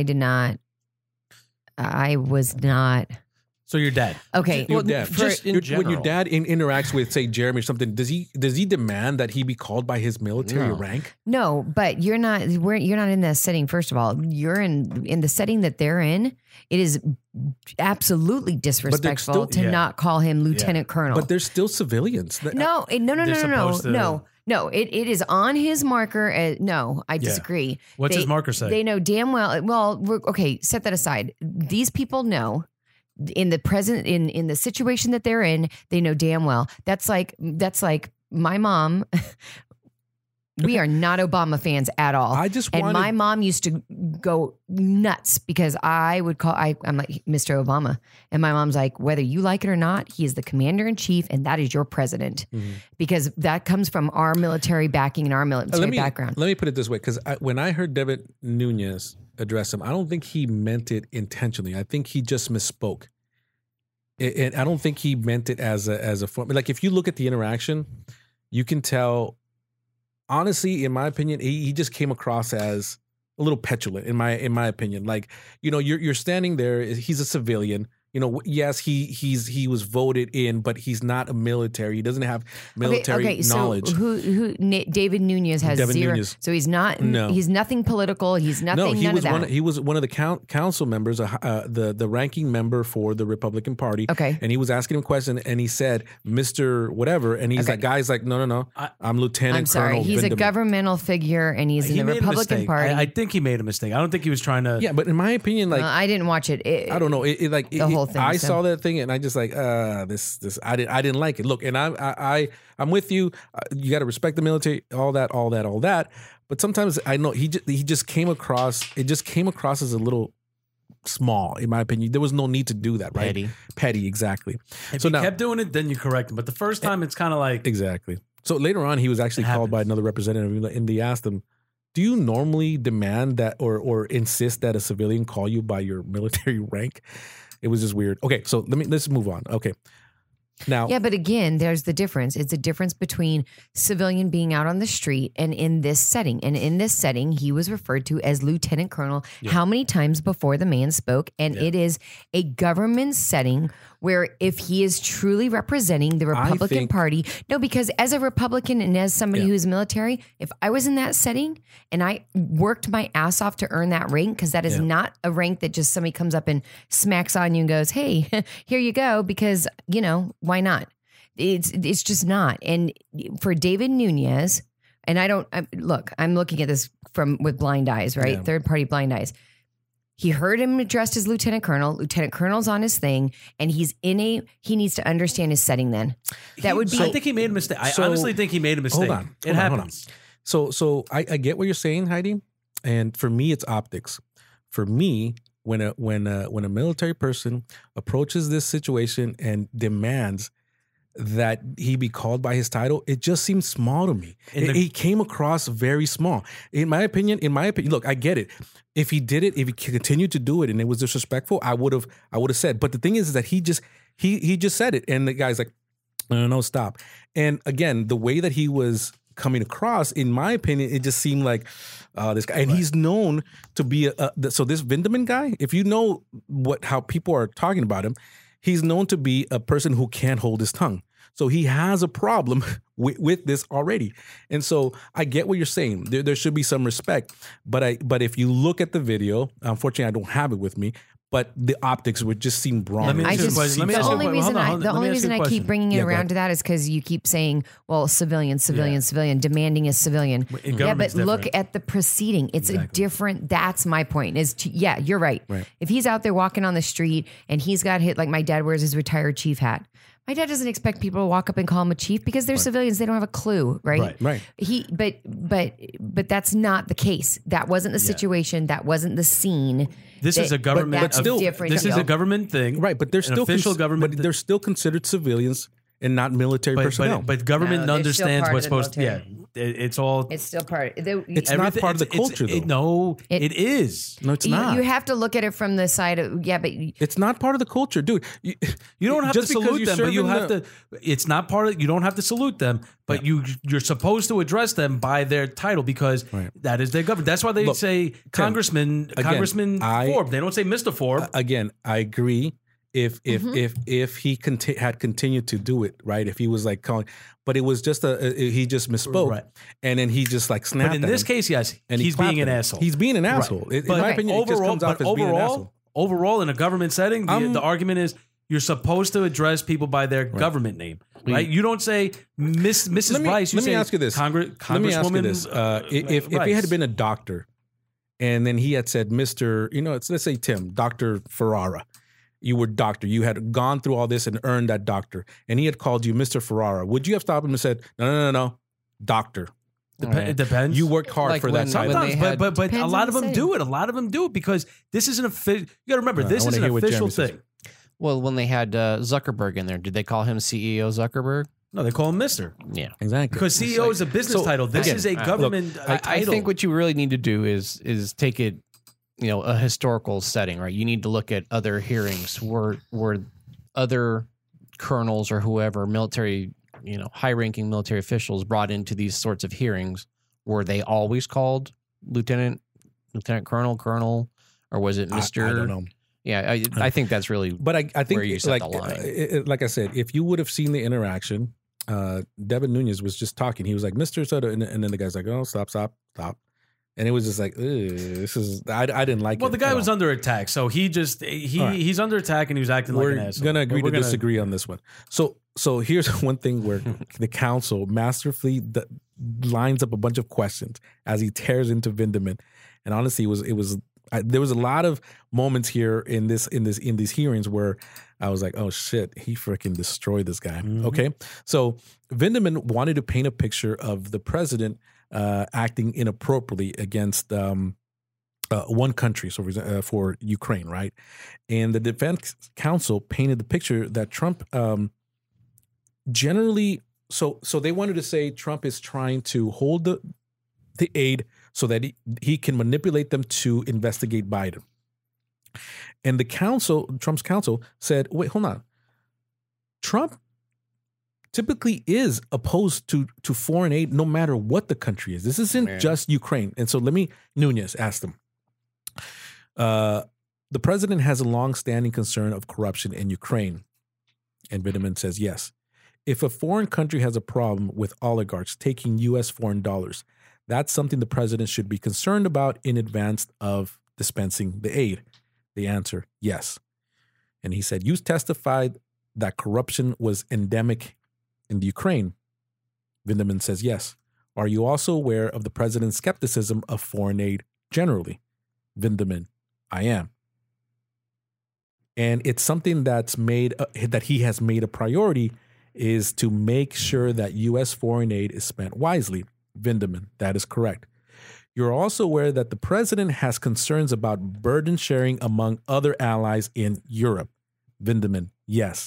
I was not.
So your dad.
Okay.
Your dad. When your dad interacts with, say, Jeremy or something, does he demand that he be called by his military rank?
No, but you're not in that setting. First of all, you're in the setting that they're in. It is absolutely disrespectful to not call him Lieutenant Colonel.
But they're still civilians.
No. No, it is on his marker. No, I disagree.
What's his marker say?
They know damn well. Well, okay, set that aside. These people know. In the present, in the situation that they're in, they know damn well. That's like my mom. We are not Obama fans at all. My mom used to go nuts because I'm like Mr. Obama, and my mom's like, whether you like it or not, he is the commander in chief, and that is your president, because that comes from our military backing and our military background.
Let me put it this way, because when I heard Devin Nunes address him, I don't think he meant it intentionally. I think he just misspoke. And I don't think he meant it as a form. Like, if you look at the interaction, you can tell, honestly, in my opinion, he just came across as a little petulant, in my opinion. Like, you're standing there, he's a civilian. Yes, he was voted in, but he's not a military. He doesn't have military knowledge.
So who David Nunes has zero. So he's not. No. He's nothing political. He's nothing. None of that.
He was one of the council members, the ranking member for the Republican Party.
Okay.
And he was asking him a question, and he said, "Mr. Whatever," and he's like, "Guy's like, no, I'm Lieutenant."
I'm sorry.
Colonel
He's
Vindeman.
A governmental figure, and he's in the Republican Party.
I think he made a mistake. I don't think he was trying to.
Yeah, but in my opinion, like,
I didn't watch it.
I don't know.
The whole thing.
I saw that thing and I just like this I didn't like it. Look, and I'm with you. You got to respect the military, all that. But sometimes I know he just came across. It just came across as a little small, in my opinion. There was no need to do that, right? Petty, exactly.
If he kept doing it, then you correct him. But the first time, it's kind of like
exactly. So later on, he was actually called by another representative, and they asked him, do you normally demand that or insist that a civilian call you by your military rank? It was just weird. Okay, so let's move on. Okay. Now,
yeah, but again, there's the difference. It's a difference between civilian being out on the street and in this setting. And in this setting, he was referred to as Lieutenant Colonel how many times before the man spoke? And it is a government setting where if he is truly representing the Republican Party, no, because as a Republican and as somebody who's military, if I was in that setting and I worked my ass off to earn that rank, because that is not a rank that just somebody comes up and smacks on you and goes, hey, here you go, because, why not? It's just not. And for David Nunes, and I'm looking at this with blind eyes, right? Yeah. Third party blind eyes. He heard him addressed as Lieutenant Colonel. Lieutenant Colonel's on his thing, and he needs to understand his setting then. That would be.
I think he made a mistake. I honestly think he made a mistake.
Hold on.
It happens.
So I get what you're saying, Heidi. And for me, it's optics. For me, when a military person approaches this situation and demands that he be called by his title, it just seems small to me. He came across very small. In my opinion, look, I get it. If he did it, if he continued to do it and it was disrespectful, I would have said. But the thing is that he just said it, and the guy's like, no, stop. And again, the way that he was coming across, in my opinion, it just seemed like this guy, and he's known to be so this Vindeman guy, if you know how people are talking about him, he's known to be a person who can't hold his tongue. So he has a problem with this already. And so I get what you're saying. There should be some respect. But if you look at the video, unfortunately, I don't have it with me, but the optics would just seem wrong.
The only reason I keep bringing it around to that is because you keep saying, well, civilian, demanding a civilian. Yeah, but look at the proceeding. It's a different, that's my point. You're right. If he's out there walking on the street and he's got hit, like my dad wears his retired chief hat. My dad doesn't expect people to walk up and call him a chief because they're civilians. They don't have a clue, right?
Right.
But that's not the case. That wasn't the situation. That wasn't the scene.
This is a government.
That's
still
different.
This is a government thing,
right? But they're still
official government.
But they're still considered civilians and not military personnel.
But government understands what's supposed to. Yeah, it's all.
It's still part.
It's not part of the culture, though.
No, it is.
No, it's not.
You have to look at it from the side of but
it's not part of the culture, dude.
You don't have to salute them, but you have to. It's not part of. You don't have to salute them, but you're supposed to address them by their title because that is their government. That's why they say Congressman Forbes. They don't say Mr. Forbes.
Again, I agree. If he had continued to do it, right? If he was like calling, but it was just he just misspoke, right? And then he just like snapped.
But in this case, yes, and he's being an asshole.
He's being an asshole. In my opinion, it just comes off as being an asshole.
Overall, in a government setting, the argument is you're supposed to address people by their government name, right? You don't say Mrs. Rice.
Let me ask you this.
Congresswoman.
Let me ask you this. If he had been a doctor, and then he had said, Mr. let's say Tim, Dr. Ferrara. You were doctor. You had gone through all this and earned that doctor. And he had called you Mr. Ferrara. Would you have stopped him and said, no, doctor?
It depends.
You worked hard for that.
Sometimes, but a lot of them do it. A lot of them do it because this is an official. You got to remember, this is an official thing.
Well, when they had Zuckerberg in there, did they call him CEO Zuckerberg?
No, they call him Mr.
Yeah,
exactly.
Because CEO is a business title. This is a government title.
I think what you really need to do is take it. A historical setting, right? You need to look at other hearings where other colonels or whoever, military, high-ranking military officials brought into these sorts of hearings. Were they always called lieutenant colonel, or was it Mr.?
I don't know.
Yeah, I think that's really.
But I think
where you set the line.
Like I said, if you would have seen the interaction, Devin Nunes was just talking. He was like, Mr. Soto, and then the guy's like, oh, stop. And it was just like, this is. I didn't like it.
Well, the guy was under attack, so he's under attack, and he was acting like an asshole.
We're gonna agree to disagree on this one. So here's one thing where the council masterfully lines up a bunch of questions as he tears into Vindeman, and honestly, there was a lot of moments here in these hearings where I was like, oh shit, he freaking destroyed this guy. Mm-hmm. Okay, so Vindeman wanted to paint a picture of the president acting inappropriately against one country, so for Ukraine, right? And the defense counsel painted the picture that Trump generally, so they wanted to say Trump is trying to hold the aid so that he can manipulate them to investigate Biden. And Trump's counsel said, wait, hold on. Trump typically is opposed to foreign aid no matter what the country is. This isn't just Ukraine. And so Nunes asked him, the president has a long-standing concern of corruption in Ukraine. And Vindeman says, yes. If a foreign country has a problem with oligarchs taking U.S. foreign dollars, that's something the president should be concerned about in advance of dispensing the aid. The answer, yes. And he said, you testified that corruption was endemic in the Ukraine. Vindeman says, yes. Are you also aware of the president's skepticism of foreign aid generally? Vindeman, I am. And it's something that he has made a priority is to make sure that U.S. foreign aid is spent wisely. Vindeman, that is correct. You're also aware that the president has concerns about burden sharing among other allies in Europe. Vindeman, yes.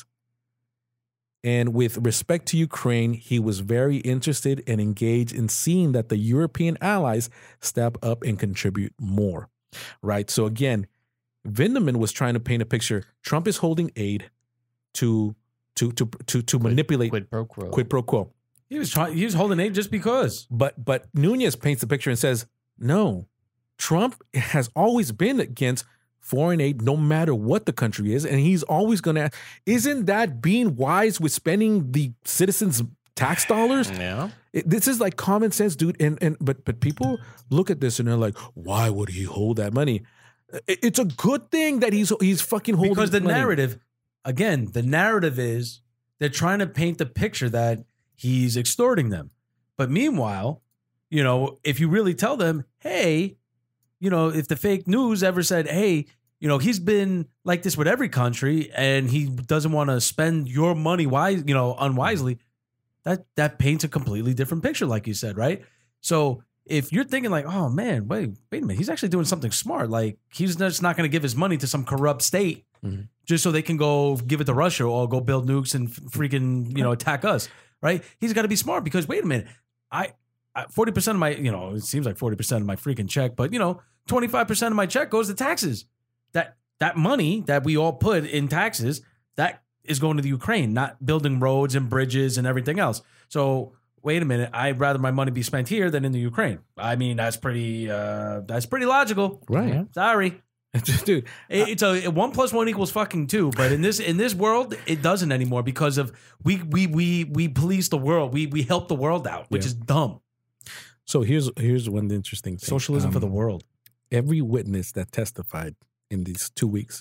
And with respect to Ukraine, he was very interested and engaged in seeing that the European allies step up and contribute more. Right? So again, Vindeman was trying to paint a picture. Trump is holding aid to manipulate
Quid pro quo.
Quid pro quo.
He was holding aid just because.
But Nunez paints the picture and says, no, Trump has always been against foreign aid no matter what the country is, and he's always going to. Isn't that being wise with spending the citizens' tax dollars?
Yeah.
This is like common sense, dude. But people look at this and they're like, why would he hold that money? It's a good thing that he's fucking holding
Because the
money.
narrative, again, the narrative is they're trying to paint the picture that he's extorting them. But meanwhile, you know, if you really tell them, hey, you know, if the fake news ever said, hey, you know, he's been like this with every country and he doesn't want to spend your money unwisely, that paints a completely different picture, like you said, right? So if you're thinking like, oh man, wait a minute, he's actually doing something smart. Like he's just not going to give his money to some corrupt state just so they can go give it to Russia or go build nukes and freaking, you know, attack us, right? He's got to be smart because wait a minute, I 40% of my, you know, it seems like 40% of my freaking check, but you know, 25% of my check goes to taxes. That money that we all put in taxes, that is going to the Ukraine, not building roads and bridges and everything else. So wait a minute, I'd rather my money be spent here than in the Ukraine. I mean, that's pretty logical.
Right.
Yeah.
Sorry.
Dude,
It's a 1 + 1 = fucking 2, but in this world, it doesn't anymore because of we police the world. We help the world out, which is dumb.
so here's one interesting thing.
Socialism for the world.
Every witness that testified in these 2 weeks,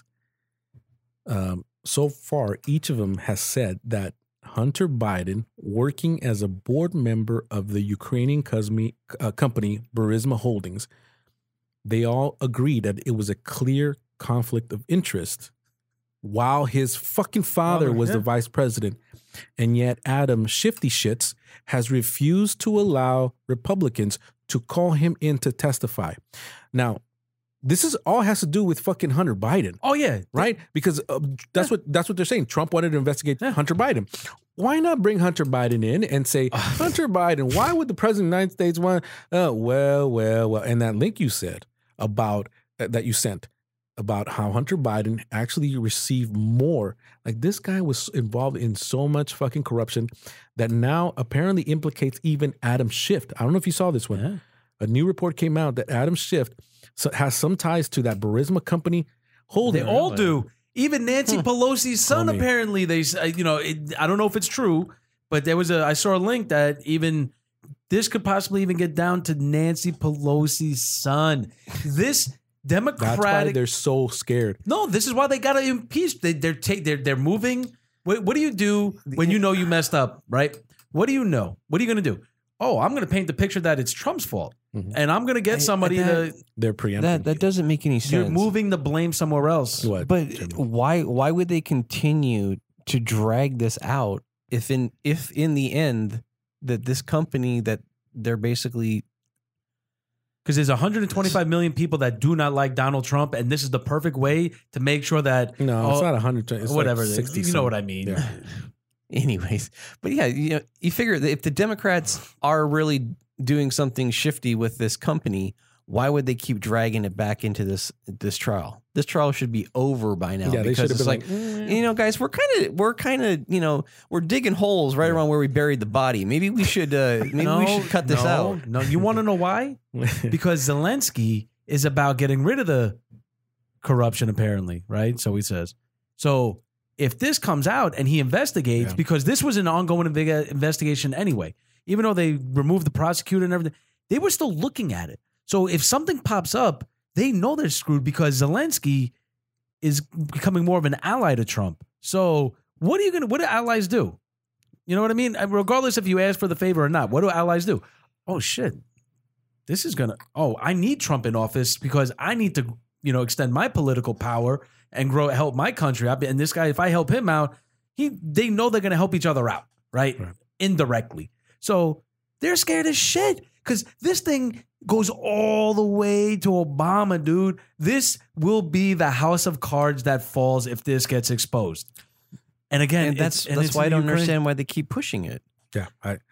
so far, each of them has said that Hunter Biden, working as a board member of the Ukrainian company Burisma Holdings, they all agreed that it was a clear conflict of interest while his fucking father was the vice president. And yet Adam Shifty Shits has refused to allow Republicans to call him in to testify. Now, this is all has to do with fucking Hunter Biden.
Oh yeah,
Right? Because that's what they're saying. Trump wanted to investigate Hunter Biden. Why not bring Hunter Biden in and say, Hunter Biden, why would the president of the United States want, well, and that link you said about, that you sent about how Hunter Biden actually received more. Like this guy was involved in so much fucking corruption that now apparently implicates even Adam Schiff. I don't know if you saw this one.
Yeah.
A new report came out that Adam Schiff has some ties to that Burisma company holding.
They all do. Even Nancy Pelosi's son,
Call me.
apparently, I don't know if it's true, but I saw a link that even this could possibly even get down to Nancy Pelosi's son. This Democratic.
That's why they're so scared.
No, this is why they got to impeach. They're moving. What do you do when you know you messed up, right? What do you know? What are you going to do? Oh, I'm going to paint the picture that it's Trump's fault, and I'm going to get somebody to.
They're preempting.
That doesn't make any sense.
You're moving the blame somewhere else.
What?
But why would they continue to drag this out if in the end that this company that they're basically,
Because there's 125 million people that do not like Donald Trump, and this is the perfect way to make sure that
No, it's not 100. It's
whatever.
Like 60
you know what I mean.
Yeah.
anyways, but yeah, you figure that if the Democrats are really doing something shifty with this company, why would they keep dragging it back into this trial? This trial should be over by now.
Yeah, they
because
should have
it's
been
like, guys, we're kind of, we're digging holes right around where we buried the body. Maybe we should, cut this out.
No, you want to know why? Because Zelensky is about getting rid of the corruption, apparently, right? So he says. So if this comes out and he investigates, because this was an ongoing investigation anyway, even though they removed the prosecutor and everything, they were still looking at it. So if something pops up, they know they're screwed because Zelensky is becoming more of an ally to Trump. So what do allies do? You know what I mean? Regardless if you ask for the favor or not, what do allies do? Oh shit. I need Trump in office because I need to, extend my political power and help my country out. And this guy, if I help him out, they know they're going to help each other out, right? Indirectly. So they're scared as shit because this thing goes all the way to Obama, dude. This will be the house of cards that falls if this gets exposed. And again,
And that's
it's
why I don't
Ukraine.
understand why they keep pushing it.
Yeah.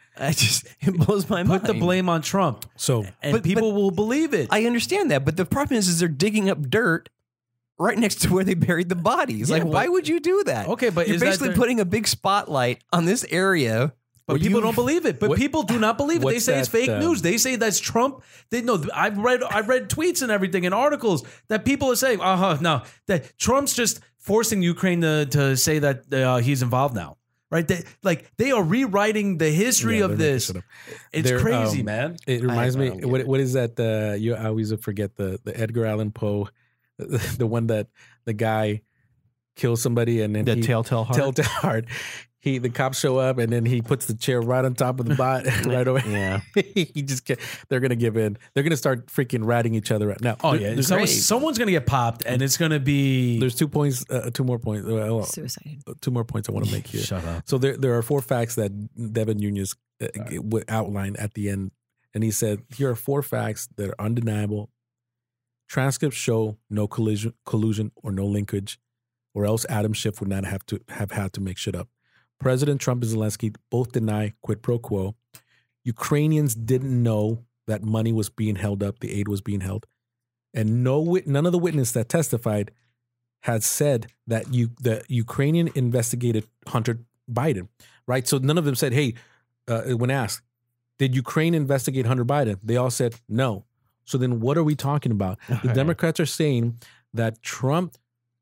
It blows my mind.
Put the blame on Trump,
So
and people will believe it.
I understand that, but the problem is they're digging up dirt right next to where they buried the bodies.
Yeah,
like, why
but-
would you do that?
Okay, but
you're
is that
basically
their-
putting a big spotlight on this area.
But
where
people
you-
don't believe it. But
What-
people do not believe it. They
what's
say it's
that,
fake news. They say that's Trump. They know. I've read tweets and everything and articles that people are saying, no, that Trump's just forcing Ukraine to say that he's involved now. Right? They are rewriting the history
Yeah,
of
they're making
this.
shit up.
It's
They're,
crazy, man.
It reminds me.
I don't get
What is that? I always forget the Edgar Allan Poe, the one that the guy kills somebody and then
The Telltale Heart?
Telltale Heart. The cops show up and then he puts the chair right on top of the bot right away.
Yeah.
He just they're gonna give in. They're gonna start freaking ratting each other out. Now,
Oh yeah, someone's gonna get popped, and it's gonna be.
there's 2 points, 2 more points.
Suicide.
2 more points I want to make here.
Shut up.
So there are 4 facts that Devin Nunes would outline at the end, and he said here are 4 facts that are undeniable. Transcripts show no collusion or no linkage, or else Adam Schiff would not have had to make shit up. President Trump and Zelensky both deny quid pro quo. Ukrainians didn't know that money was being held up, the aid was being held, and none of the witnesses that testified had said that the Ukrainian investigated Hunter Biden, right? So none of them said, "Hey," when asked, "Did Ukraine investigate Hunter Biden?" They all said no. So then, what are we talking about? The Democrats are saying that Trump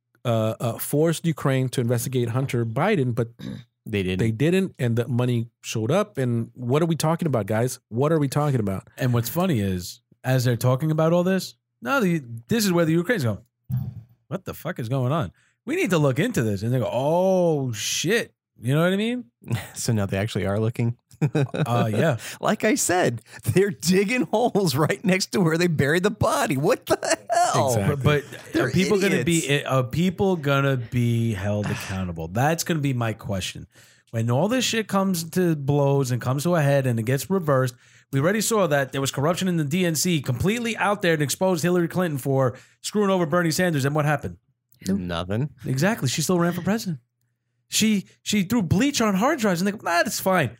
forced Ukraine to investigate Hunter Biden, but
They didn't.
they didn't, and the money showed up. And what are we talking about, guys? What are we talking about?
And what's funny is, as they're talking about all this, this is where the Ukrainians go, what the fuck is going on? We need to look into this. And they go, oh, shit. You know what I mean?
So now they actually are looking.
Yeah.
Like I said, they're digging holes right next to where they buried the body. What the hell?
Exactly.
But
They're
are people
idiots.
gonna be held accountable? That's gonna be my question. When all this shit comes to blows and comes to a head and it gets reversed, we already saw that there was corruption in the DNC completely out there and exposed Hillary Clinton for screwing over Bernie Sanders. And what happened?
Nothing.
Exactly. She still ran for president. She threw bleach on hard drives and they go, that's fine.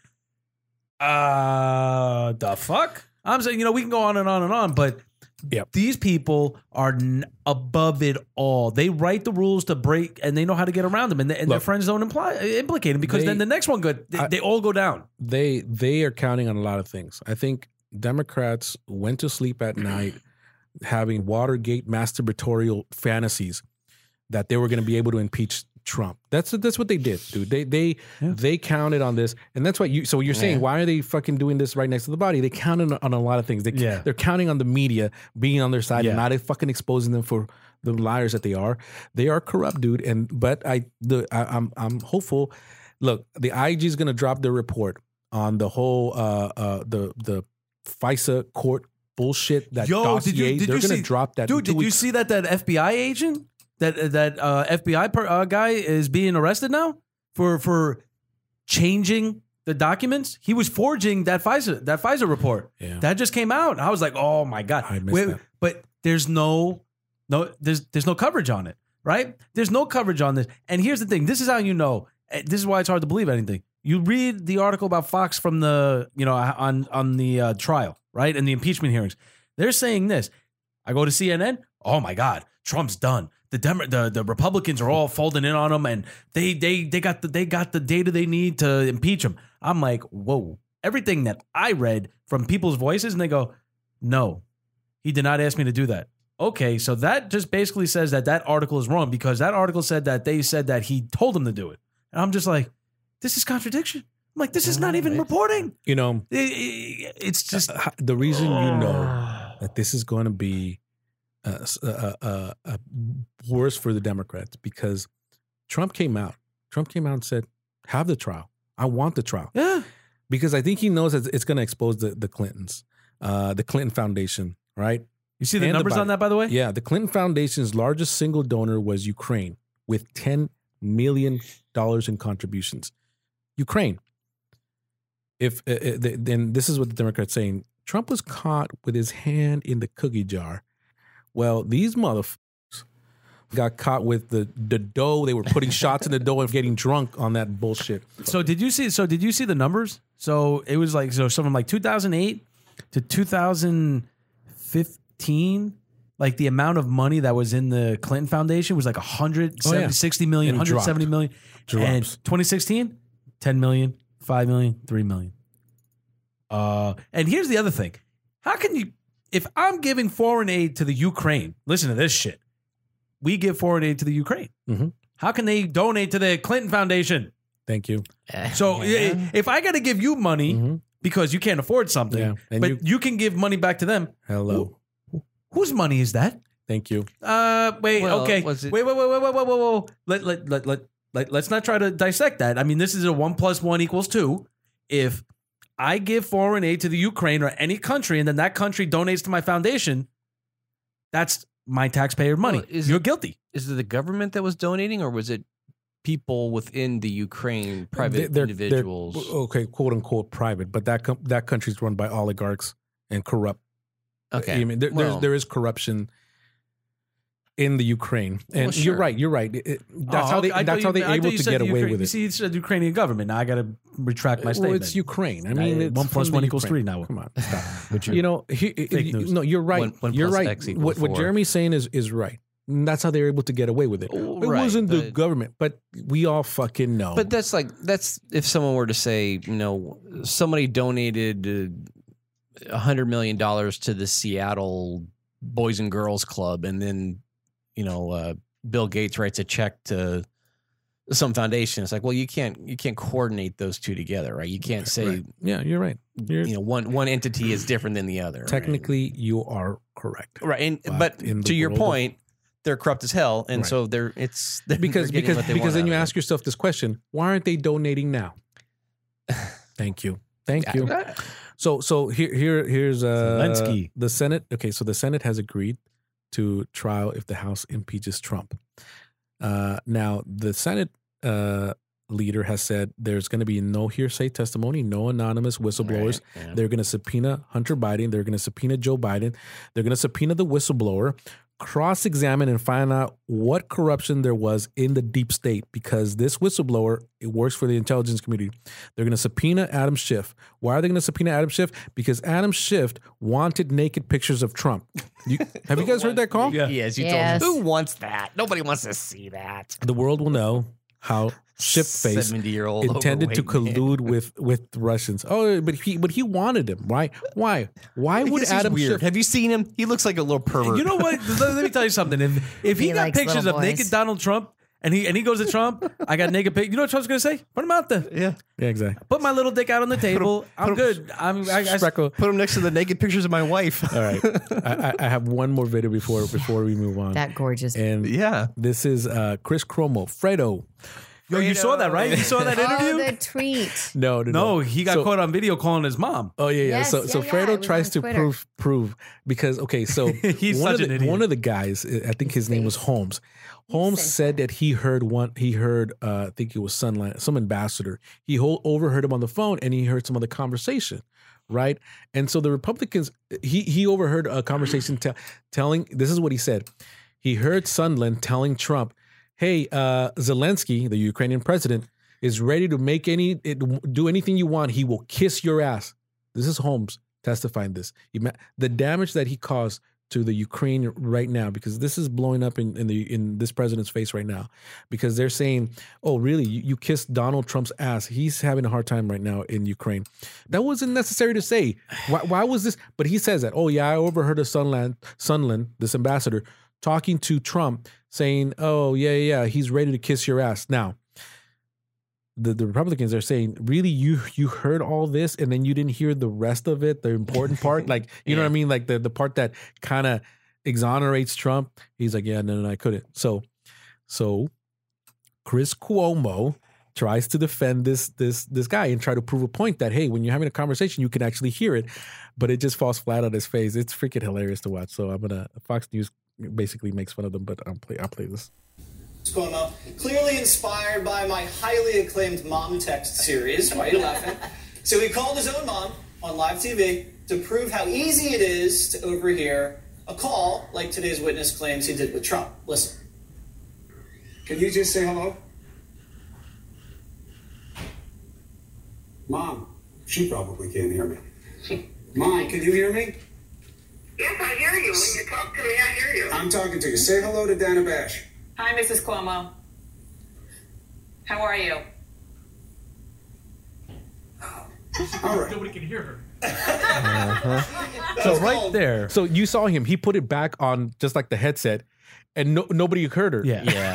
The fuck? I'm saying, we can go on and on and on, but
Yep.
these people are above it all. They write the rules to break, and they know how to get around them, and their friends don't implicate them because then the next one they all go down.
They are counting on a lot of things. I think Democrats went to sleep at night having Watergate masturbatorial fantasies that they were going to be able to impeach Trump. That's what they did, dude. They counted on this, and that's what So you're saying, why are they fucking doing this right next to the body? They counted on a lot of things. They're counting on the media being on their side and not fucking exposing them for the liars that they are. They are corrupt, dude. But I'm hopeful. Look, the IG is going to drop their report on the whole the FISA court bullshit. That dossier. They're going to drop that.
Dude, did you see that FBI agent? That FBI guy is being arrested now for changing the documents. He was forging that FISA report.
Yeah.
That just came out. I was like, oh my god!
I missed that.
But there's no coverage on it, right? There's no coverage on this. And here's the thing: this is how you know. This is why it's hard to believe anything. You read the article about Fox from the on the trial, right, and the impeachment hearings. They're saying this. I go to CNN. Oh my god, Trump's done. The Republicans are all folding in on him, and they got the data they need to impeach him. I'm like, whoa! Everything that I read from people's voices, and they go, no, he did not ask me to do that. Okay, so that just basically says that article is wrong because that article said that they said that he told them to do it, and I'm just like, this is contradiction. I'm like, this is not even reporting. It's just
the reason you know that this is going to be worse for the Democrats because Trump came out and said, have the trial. I want the trial.
Yeah.
Because I think he knows that it's going to expose the Clintons, the Clinton Foundation, right?
You see the
And
numbers on that, by the way?
Yeah. The Clinton Foundation's largest single donor was Ukraine with $10 million in contributions. Ukraine. Then this is what the Democrats saying. Trump was caught with his hand in the cookie jar. Well, these motherfuckers got caught with the dough. They were putting shots in the dough and getting drunk on that bullshit.
So did you see the numbers? So it was like from like 2008 to 2015, like the amount of money that was in the Clinton Foundation was like 60 million, 170 million. And 2016, 10 million, 5 million, 3 million. And here's the other thing. How can you, if I'm giving foreign aid to the Ukraine, listen to this shit. We give foreign aid to the Ukraine.
Mm-hmm.
How can they donate to the Clinton Foundation?
Thank you.
So if I got to give you money because you can't afford something, but you can give money back to them.
Hello.
Whose money is that?
Thank you.
Wait. Let's not try to dissect that. I mean, this is a 1 + 1 = 2. If I give foreign aid to the Ukraine or any country, and then that country donates to my foundation, that's my taxpayer money.
Well,
you're guilty.
Is it the government that was donating, or was it people within the Ukraine, private individuals?
Okay, quote unquote private, but that country's run by oligarchs and corrupt.
Okay,
I mean, there is corruption in the Ukraine, and
sure.
You're right. That's how they're able to get away with it.
You see, it's the Ukrainian government. Now I got to retract my statement.
Well, it's Ukraine. I mean, it's
1 + 1 = 3 now.
Come on, stop.
But
No, you're right. You're right. What Jeremy's saying is right. And that's how they're able to get away with it. It wasn't the government, but we all fucking know.
But that's if someone were to say, somebody donated $100 million to the Seattle Boys and Girls Club, and then Bill Gates writes a check to some foundation. It's like, well, you can't coordinate those two together, right? You can't say,
right. Yeah, you're right.
One entity is different than the other.
Technically,
right?
You are correct,
right? But to your point, they're corrupt as hell, and so they're
because then you ask yourself this question: why aren't they donating now? Thank you. So here's
Zelensky.
The Senate. Okay, so the Senate has agreed to trial if the House impeaches Trump. Now, the Senate leader has said there's going to be no hearsay testimony, no anonymous whistleblowers.
Right, yeah.
They're going to subpoena Hunter Biden. They're going to subpoena Joe Biden. They're going to subpoena the whistleblower, cross-examine and find out what corruption there was in the deep state, because this whistleblower, it works for the intelligence community. They're going to subpoena Adam Schiff. Why are they going to subpoena Adam Schiff? Because Adam Schiff wanted naked pictures of Trump. Have you guys heard that call?
Yeah.
Yes, you told me. Who wants that? Nobody wants to see that.
The world will know how Schiff-face
70-year-old
intended to collude with Russians. Oh, but he wanted him, right? Why would Adam
weird?
Schiff?
Have you seen him? He looks like a little pervert.
You know what? Let me tell you something. If he got
likes
pictures
little
of naked
boys.
Donald Trump and he goes to Trump, I got naked pictures. You know what Trump's gonna say? Put him out there.
Yeah.
Yeah, exactly.
Put my little dick out on the table. I'm good. I
Spreckle.
Put him next to the naked pictures of my wife.
All right, I have one more video before we move on.
That gorgeous.
And
Yeah.
this is Chris Cuomo, Fredo.
Yo, you saw that, right? You saw that interview?
Oh, the tweet.
No,
he got caught on video calling his mom.
Oh yeah.
Yes,
So
yeah,
Fredo
it was
tries
on
to
Twitter.
prove because so
He's
one
such
of
an idiot.
one of the guys, I think his name was Holmes. Holmes said that he heard I think it was Sunland, some ambassador. He overheard him on the phone, and he heard some other conversation, right? And so the Republicans, he overheard a conversation telling. This is what he said. He heard Sunland telling Trump, "Hey, Zelensky, the Ukrainian president, is ready to do anything you want. He will kiss your ass." This is Holmes testifying this. The damage that he caused to the Ukraine right now, because this is blowing up in this president's face right now, because they're saying, "Oh, really? You kissed Donald Trump's ass? He's having a hard time right now in Ukraine." That wasn't necessary to say. Why was this? But he says that. Oh yeah, I overheard of Sunland, this ambassador, talking to Trump, saying, "Oh yeah, he's ready to kiss your ass." Now, the Republicans are saying, really, you heard all this and then you didn't hear the rest of it, the important part, like you know what I mean, like the part that kind of exonerates Trump. He's like, yeah, no, I couldn't. So Chris Cuomo tries to defend this guy and try to prove a point that, hey, when you're having a conversation, you can actually hear it, but it just falls flat on his face. It's freaking hilarious to watch. So Fox News basically makes fun of them, but I'll play this.
Cuomo, clearly inspired by my highly acclaimed mom text series. Why are you laughing? So he called his own mom on live TV to prove how easy it is to overhear a call like today's witness claims he did with Trump. Listen.
Can you just say hello? Mom, she probably can't hear me. Mom, can you hear me?
Yes, I hear you. When you talk to me, I hear you.
I'm talking to you. Say hello to Dana Bash.
Hi, Mrs. Cuomo. How are you?
All right.
Nobody can hear her.
So
right there.
So you saw him. He put it back on just like the headset, and nobody heard her.
Yeah.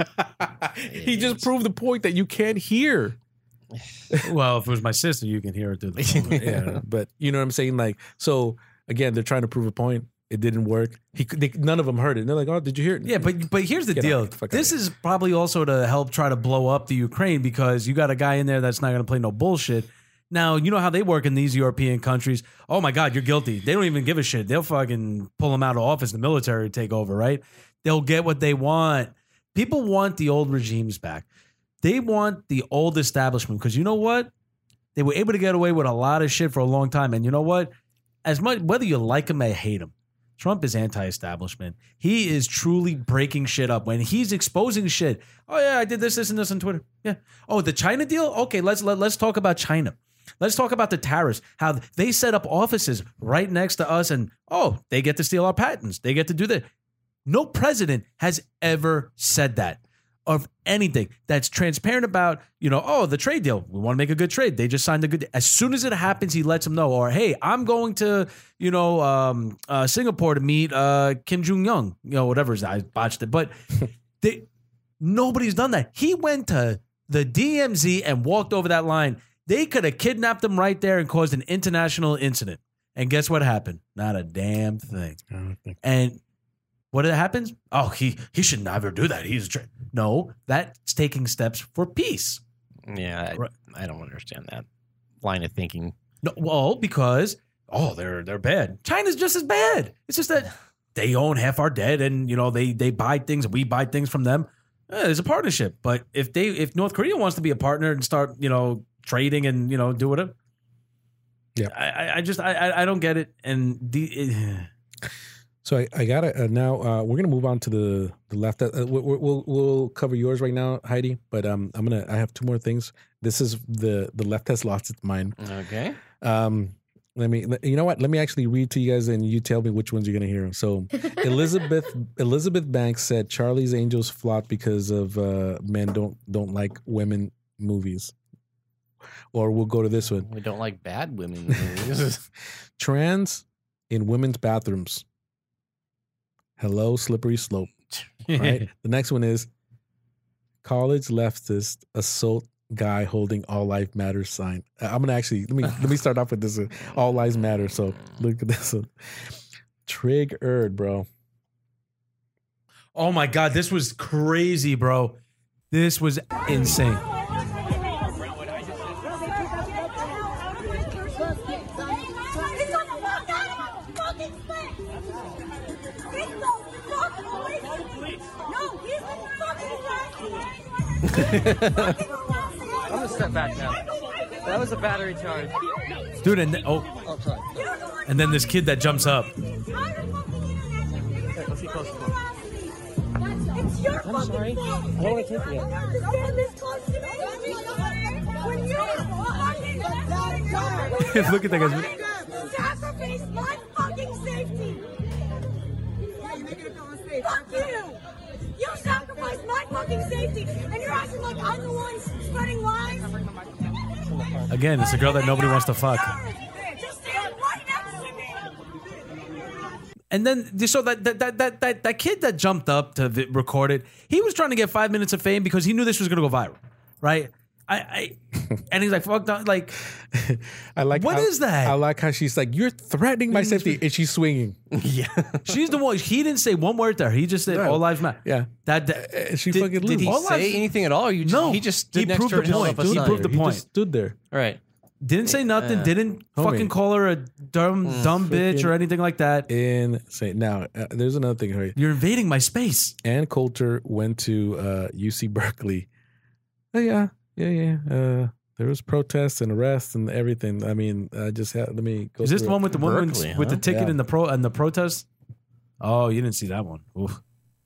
He just proved the point that you can't hear.
Well, if it was my sister, you can hear it through the phone.
Yeah, but you know what I'm saying? Like, so again, they're trying to prove a point. It didn't work. None of them heard it. And they're like, "Oh, did you hear it?"
Yeah, but here's the
Get
deal.
out. Fuck
This
out of
is probably also to help try to blow up the Ukraine because you got a guy in there that's not going to play no bullshit. Now, you know how they work in these European countries. Oh my God, you're guilty. They don't even give a shit. They'll fucking pull them out of office. The military will take over, right? They'll get what they want. People want the old regimes back. They want the old establishment because you know what? They were able to get away with a lot of shit for a long time. And you know what? As much whether you like him or hate him, Trump is anti-establishment. He is truly breaking shit up when he's exposing shit. Oh yeah, I did this, and this on Twitter. Yeah. Oh, the China deal. Okay, let's talk about China. Let's talk about the tariffs. How they set up offices right next to us, and they get to steal our patents. They get to do that. No president has ever said that of anything that's transparent about, the trade deal. We want to make a good trade. They just signed a good. As soon as it happens, he lets them know. Or hey, I'm going to Singapore to meet Kim Jong Un. Whatever. I botched it, but nobody's done that. He went to the DMZ and walked over that line. They could have kidnapped him right there and caused an international incident. And guess what happened? Not a damn thing. And what happens? Oh, he should never do that. No, that's taking steps for peace.
Yeah, I don't understand that line of thinking.
No, well, because they're bad. China's just as bad. It's just that they own half our debt, and they buy things, and we buy things from them. There's a partnership. But if North Korea wants to be a partner and start trading and do whatever, yeah, I don't get it. And
So I got it now. We're gonna move on to the left. We'll cover yours right now, Heidi. But I have two more things. This is the left has lost its mind.
Okay.
You know what? Let me actually read to you guys, and you tell me which ones you're gonna hear. So Elizabeth Banks said Charlie's Angels flopped because of men don't like women movies. Or we'll go to this one.
We don't like bad women movies.
Trans in women's bathrooms. Hello, slippery slope. Right. The next one is college leftist assault guy holding all life matters sign. I'm gonna actually let me start off with this. All lives matter. So look at this one. Trig Erd, bro.
Oh my God, this was crazy, bro. This was insane.
I'm gonna step back now. That was a battery charge.
Dude, and then this kid that jumps up.
Let's get closer. I'm sorry. I don't want to take you.
Look at that guy's.
Sacrifice my fucking safety. Yeah, you make it feel unsafe. Fuck you. You sacrificed my fucking safety, and you're acting like I'm the one spreading lies.
Again, it's a girl that nobody wants to fuck.
Just stand right next to me.
And then, so that kid that jumped up to record it, he was trying to get 5 minutes of fame because he knew this was going to go viral, right? And he's like, fuck, like,
I like
what is that?
I like how she's like, you're threatening my safety, and she's swinging.
Yeah, she's the one. He didn't say one word there. He just said, "All lives matter."
Yeah,
she
fucking.
Did he say anything at all? Or
No,
he just stood next
proved
to her
the
and held
point.
up a
He
sign.
proved the
He
point.
just stood there.
Right.
Didn't say nothing. Didn't fucking call her a dumb bitch or anything like that.
Insane. Now, there's another thing. Right?
You're invading my space.
Ann Coulter went to UC Berkeley. Oh yeah. There was protests and arrests and everything. I mean, I just had. Let me go.
Is this the one with the woman
Berkeley,
with the
huh?
ticket
Yeah.
and the protest? Oh, you didn't see that one. Oof.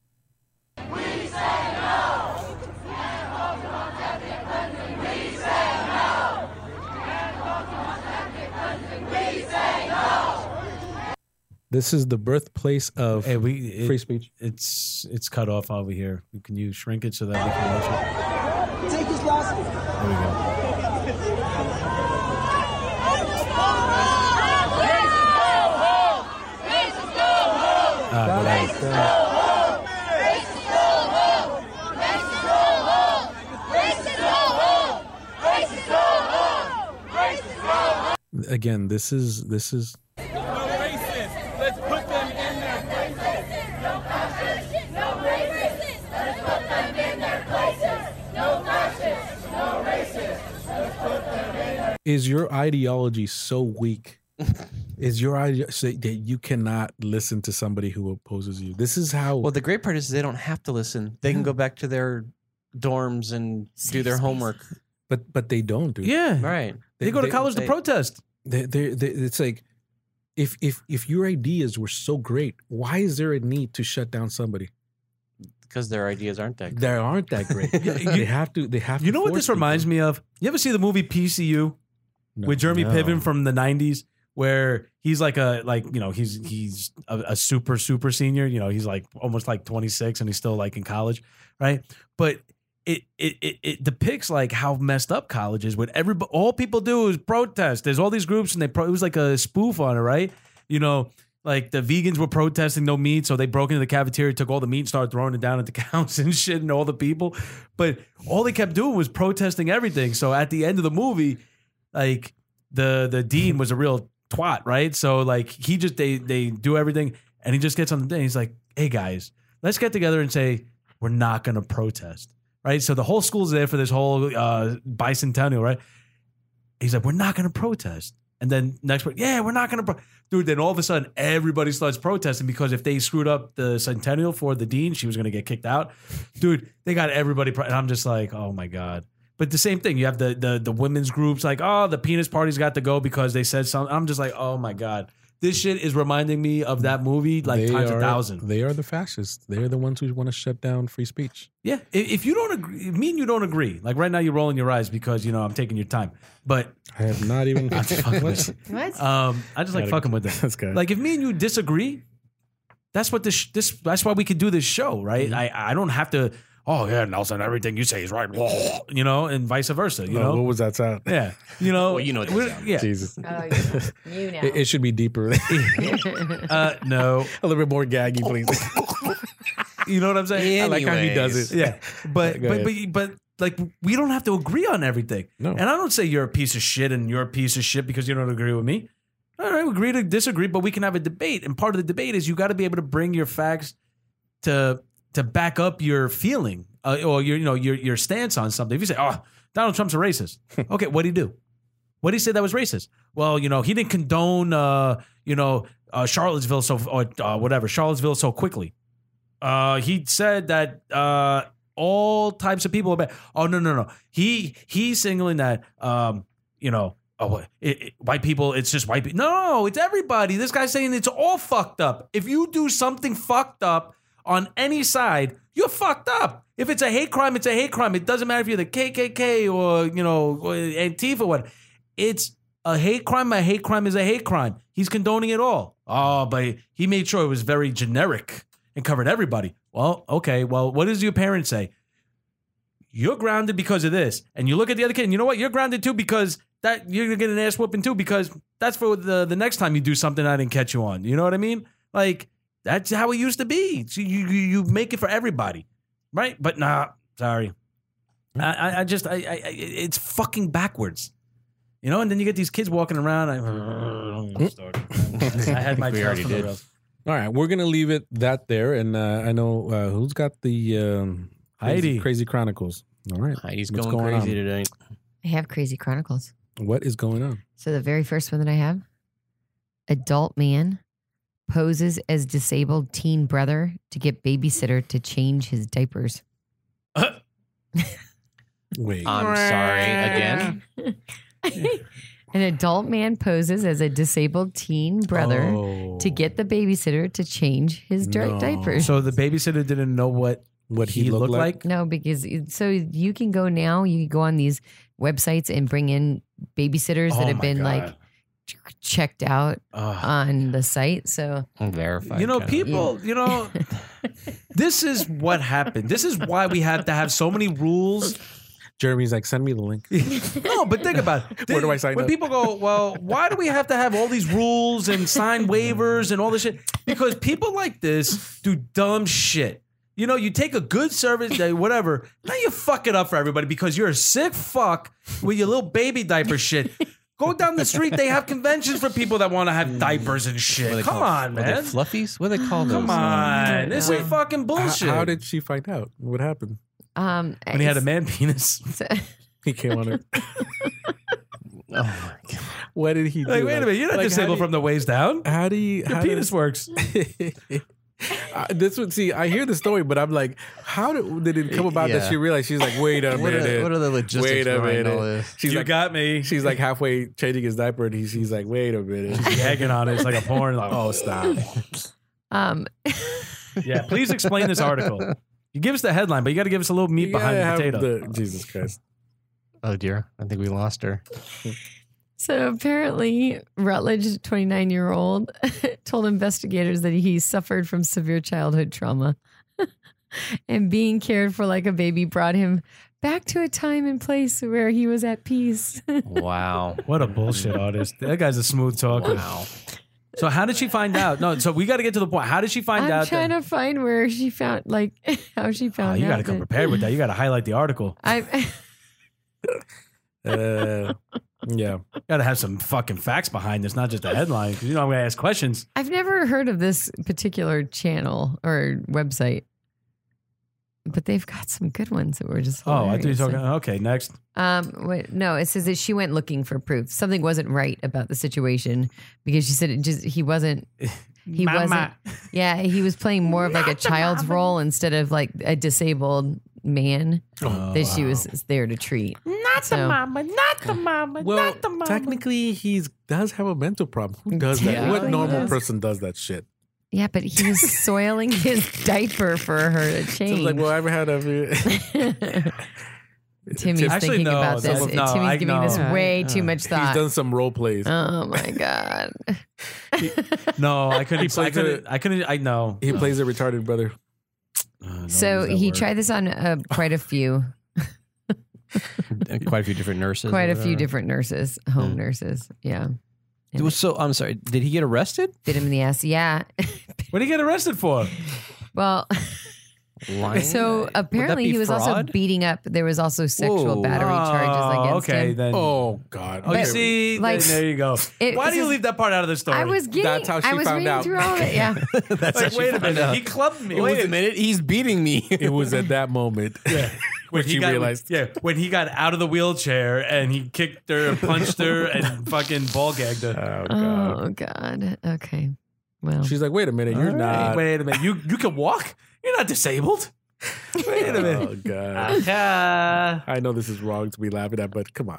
This is the birthplace of
Hey,
free speech.
It's cut off over here. Can you shrink it so that we can watch it?
Take his glasses.
There we go.
Again, this is
No racist. Let's put them in their places. No fascists. No racists. Let's put them in their places. No fascists. No racists. Let's put them in their
is your ideology so weak? Is your ideology that you cannot listen to somebody who opposes you? This is how.
Well, the great part is they don't have to listen. They can go back to their dorms and do their homework.
But they don't, dude.
Yeah,
Right.
They go to college to protest.
It's like if your ideas were so great, why is there a need to shut down somebody?
Because their ideas aren't that great.
They aren't that great. They have to. They have.
You
to
know what
force
this reminds
people.
me of? You ever see the movie PCU with Jeremy Piven from the 90s, where he's like he's a super senior. You know, he's like almost like 26 and he's still like in college, right? But it depicts like how messed up college is. With all people do is protest. There's all these groups and it was like a spoof on it, right? You know, like the vegans were protesting no meat, so they broke into the cafeteria, took all the meat, and started throwing it down at the counts and shit, and all the people. But all they kept doing was protesting everything. So at the end of the movie, like the dean was a real twat, right? So like he just they do everything, and he just gets on the day. He's like, "Hey guys, let's get together and say we're not going to protest." Right, so the whole school's there for this whole bicentennial, right? He's like, we're not going to protest. And then next week, yeah, we're not going to dude, then all of a sudden, everybody starts protesting because if they screwed up the centennial for the dean, she was going to get kicked out. Dude, they got everybody. And I'm just like, oh my God. But the same thing, you have the women's groups like, oh, the penis party's got to go because they said something. I'm just like, oh my God. This shit is reminding me of that movie like times 1,000.
They are the fascists. They're the ones who want to shut down free speech.
Yeah, if you don't agree, me and you don't agree. Like right now, you're rolling your eyes because I'm taking your time. But
I have not even.
I'm just fucking with it.
What?
I just like fucking with it.
That's good.
Like if me and you disagree, that's what that's why we could do this show, right? I don't have to. Oh yeah, Nelson, everything you say is right. And vice versa. You know
what was that sound?
Yeah,
Well, you know what that sound.
Yeah.
Jesus.
Oh, you know.
It should be deeper.
No,
a little bit more gaggy, please.
you know what I'm saying?
I like how he does it.
Yeah, but
Go ahead.
but like we don't have to agree on everything.
No.
And I don't say you're a piece of shit and you're a piece of shit because you don't agree with me. All right, we agree to disagree, but we can have a debate. And part of the debate is you got to be able to bring your facts to back up your feeling or your stance on something. If you say, "Oh, Donald Trump's a racist," okay, what did he do? What did he say that was racist? Well, he didn't condone Charlottesville Charlottesville so quickly. He said that all types of people are bad. Oh no. He's singling that white people, it's just white people. No, it's everybody. This guy's saying it's all fucked up. If you do something fucked up on any side, you're fucked up. If it's a hate crime, it's a hate crime. It doesn't matter if you're the KKK or Antifa or what. It's a hate crime. A hate crime is a hate crime. He's condoning it all. Oh, but he made sure it was very generic and covered everybody. Well, okay. Well, what does your parents say? You're grounded because of this. And you look at the other kid and you know what? You're grounded too because that you're going to get an ass whooping too because that's for the next time you do something I didn't catch you on. You know what I mean? Like, that's how it used to be. So you make it for everybody, right? But nah, sorry. I it's fucking backwards. And then you get these kids walking around. I had my
we already
from the
did.
rails.
All right, we're gonna leave it there, and I know who's got the
Heidi.
Crazy Chronicles. All right,
Heidi's
what's
going
going
crazy
on?
today.
I have Crazy Chronicles.
What is going on?
So the very first one that I have, adult man poses as disabled teen brother to get babysitter to change his diapers.
Wait.
I'm sorry again.
An adult man poses as a disabled teen brother to get the babysitter to change his diapers.
So the babysitter didn't know what he looked like?
No, because so you can go now. You can go on these websites and bring in babysitters that have been like checked out on the site. So
verified.
You know, people. You know, this is what happened. This is why we have to have so many rules.
Jeremy's like, send me the link.
No, but think about it.
Where do I sign
when
up?
people go, well, why do we have to have all these rules and sign waivers and all this shit? Because people like this do dumb shit. You know, you take a good service, whatever. Now you fuck it up for everybody because you're a sick fuck with your little baby diaper shit. Go down the street. They have conventions for people that want to have diapers and shit. Come on, man.
Are they fluffies? What do they call those?
Come on. This is fucking bullshit.
How did she find out? What happened?
When he had a man penis.
He came on her.
Oh my God.
What did he do?
Like, wait a minute. You're not disabled from the waist down.
How do you...
Your penis works.
This would see. I hear the story, but I'm like, how did it come about that she realized? She's like, wait a minute.
What are the logistics
wait a
behind all
minute.
this?
She's
You
like,
got me.
she's like halfway changing his diaper, and he's like, wait a minute.
She's gagging on it. It's like a porn. Like,
Oh, stop.
yeah. Please explain this article. You give us the headline, but you got to give us a little meat
You
behind
gotta
the
have
potato.
Jesus Christ.
Oh dear, I think we lost her.
So apparently, Rutledge, 29-year-old, told investigators that he suffered from severe childhood trauma. And being cared for like a baby brought him back to a time and place where he was at peace.
Wow.
What a bullshit artist. That guy's a smooth talker.
Wow.
So how did she find out? No, so we got to get to the point. How did she find
I'm
out?
trying to find where she found, like, how she found out.
You got to come
that-
prepared with that. You got to highlight the article.
I
Yeah.
Got to have some fucking facts behind this, not just a headline. Because you know I'm going to ask questions.
I've never heard of this particular channel or website, but they've got some good ones that were just.
Oh, I thought you were
hilarious.
talking. Okay, next.
Wait, no, it says that she went looking for proof. Something wasn't right about the situation because she said he wasn't. He wasn't. Yeah, he was playing more of like a child's role instead of like a disabled man that she was there to treat.
Not the mama, not the mama,
Well,
not the mama.
technically, he does have a mental problem. Who does that?
Yeah.
What normal
Yes.
person does that shit?
Yeah, but he was soiling his diaper for her to
So
change.
it's like, well, I ever had a.
Timmy's
Actually,
thinking
no,
about this.
no,
Timmy's giving this way too much
He's
thought.
done some role plays.
Oh my god!
No, I couldn't.
He plays
I couldn't. I know.
He plays a retarded brother.
So he tried this on quite a few,
Quite a few different nurses.
quite
or
a few
whatever.
different nurses, home nurses. Yeah,
So I'm sorry. Did he get arrested?
bit him in the ass. Yeah.
What did he get arrested for?
Well,
Lying?
so
Would that
apparently
be
he was also
fraud?
beating up. There was also sexual
Whoa.
battery charges against
okay,
him.
then.
Oh God!
Oh, you
Okay.
see,
like,
there you go. Why do you leave that part out of the story?
I was getting.
That's how she
I was
found
reading
out.
through all of it. Yeah.
That's
Like,
actually
wait a
found
minute.
out.
He clubbed me.
Wait a minute. He's beating me.
It was at that moment when she
got,
realized.
Yeah, when he got out of the wheelchair and he kicked her, punched her, and fucking ball gagged her.
Oh God!
Oh God. Okay. Well.
She's like, wait a minute, you're not.
Wait a minute. You can walk? You're not disabled? Wait a minute.
Oh God! I know this is wrong to be laughing at, but come on.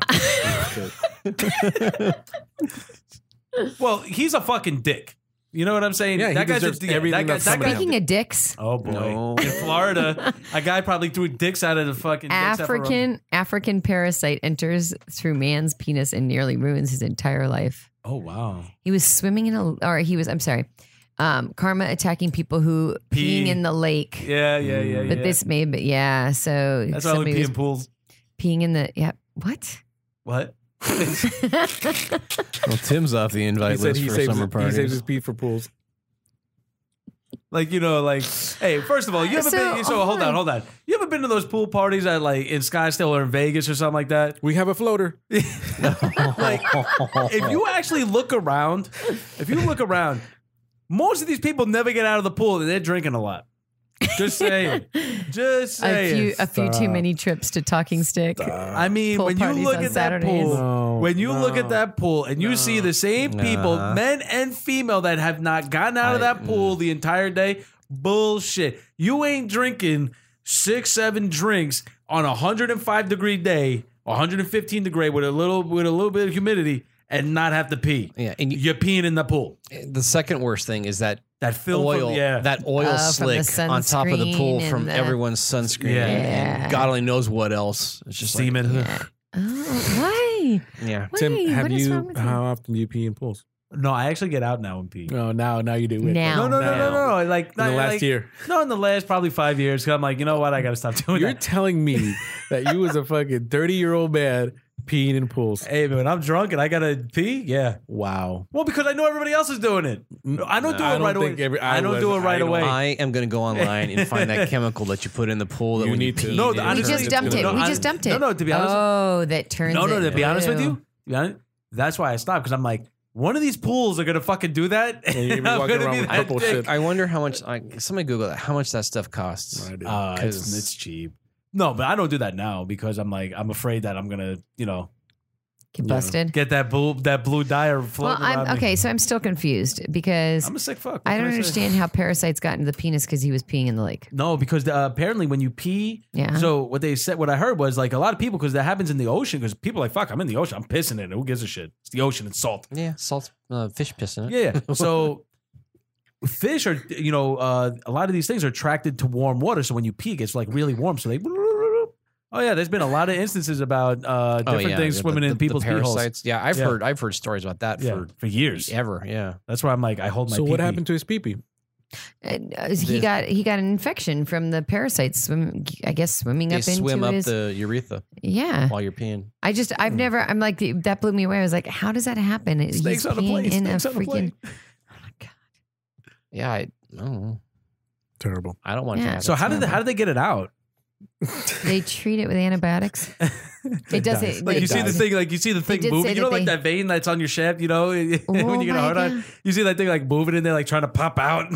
Well, he's a fucking dick. You know what I'm saying?
Yeah, he
that guy's
deserves
a,
everything that's coming to him.
Speaking of dicks,
Oh boy!
No.
In Florida, a guy probably threw dicks out of the fucking dicks out of a-
African parasite enters through man's penis and nearly ruins his entire life.
Oh wow!
He was swimming in I'm sorry. Karma attacking people who
Pee.
peeing in the lake.
Yeah.
But this may be, yeah. So
That's why I only
somebody
pee
was
in pools.
peeing in the, yeah. What?
What?
Well, Tim's off the invite list for summer
he
parties.
saves his pee for pools.
Like, you know, like, hey, first of all, you ever been, so hold on. You ever been to those pool parties at like in Scottsdale or in Vegas or something like that?
We have a floater.
Like, if you actually look around, most of these people never get out of the pool and they're drinking a lot. Just saying. Just saying.
A few too many trips to Talking Stick.
I mean,
Pool
when you
parties
look
on
at
Saturdays.
that pool,
No,
when you look
no,
at that pool and you see the same people, men and female, that have not gotten out of that pool the entire day, bullshit. You ain't drinking 6-7 drinks on a 105-degree day, 115 degree with a little bit of humidity, and not have to pee.
Yeah, and
you're peeing in the pool.
The second worst thing is that
film
oil,
from,
that oil slick on top of the pool from everyone's sunscreen. And God only knows what else. It's just
semen.
Like,
Why?
Yeah.
Why?
Tim,
What is wrong with you?
how often do you pee in pools?
No, I actually get out now and pee.
Oh, now you do.
Now.
No. Like
In the last year.
No, in the last probably 5 years. Because I'm like, you know what? I got to stop doing
You're
that.
telling me that you was a fucking 30-year-old man peeing in pools.
Hey, man, when I'm drunk and I got to pee, yeah.
Wow.
Well, because I know everybody else is doing it. I don't do it right away. I don't do it right away.
I am going to go online and find that chemical that you put in the pool that when you pee.
No,
We just dumped it. We just dumped it.
No, to be honest.
Oh, that turns
No,
it
to be honest with
blue.
you, that's why I stopped. Because I'm like, one of these pools are going to fucking do that.
you're gonna be
I'm
walking
gonna
around
be
with
that
purple
dick.
shit.
I wonder how much. Somebody Google that. How much that stuff costs?
It's cheap. No, but I don't do that now because I'm afraid that I'm gonna,
Get busted.
get that blue dye
Well,
floating around me.
okay, so I'm still confused because
I'm a sick fuck. What
I
can
don't
say?
understand how parasites got into the penis because he was peeing in the lake.
No, because apparently when you pee,
Yeah.
So what I heard was like a lot of people, because that happens in the ocean, because people are like, fuck, I'm in the ocean, I'm pissing in it. Who gives a shit? It's the ocean, it's salt.
Yeah, salt, fish piss in it.
Yeah. So fish are, a lot of these things are attracted to warm water. So when you pee, it gets like really warm. So they. Oh yeah, there's been a lot of instances about different things swimming in people's pee holes.
parasites. Yeah, I've heard stories about that
for years,
ever. Yeah,
that's why I'm like, I hold my.
So what
pee-pee.
happened to his pee-pee?
He got an infection from the parasites. Swimming
they
up into
swim up
his.
the urethra.
Yeah.
while you're peeing.
I've never. I'm like that blew me away. I was like, how does that happen?
Snakes
He's
on a
peeing
plane.
in a
Snakes on a
freaking.
plane.
Yeah, I don't know.
Terrible.
I don't want
Yeah.
to.
So how did they get it out?
They treat it with antibiotics. It doesn't.
Like you see the thing,
did
moving.
say
You know,
that
like
they-
that vein that's on your shaft. You know, when
Oh
you get a
my
hard on,
God.
you see that thing like moving in there, like trying to pop out.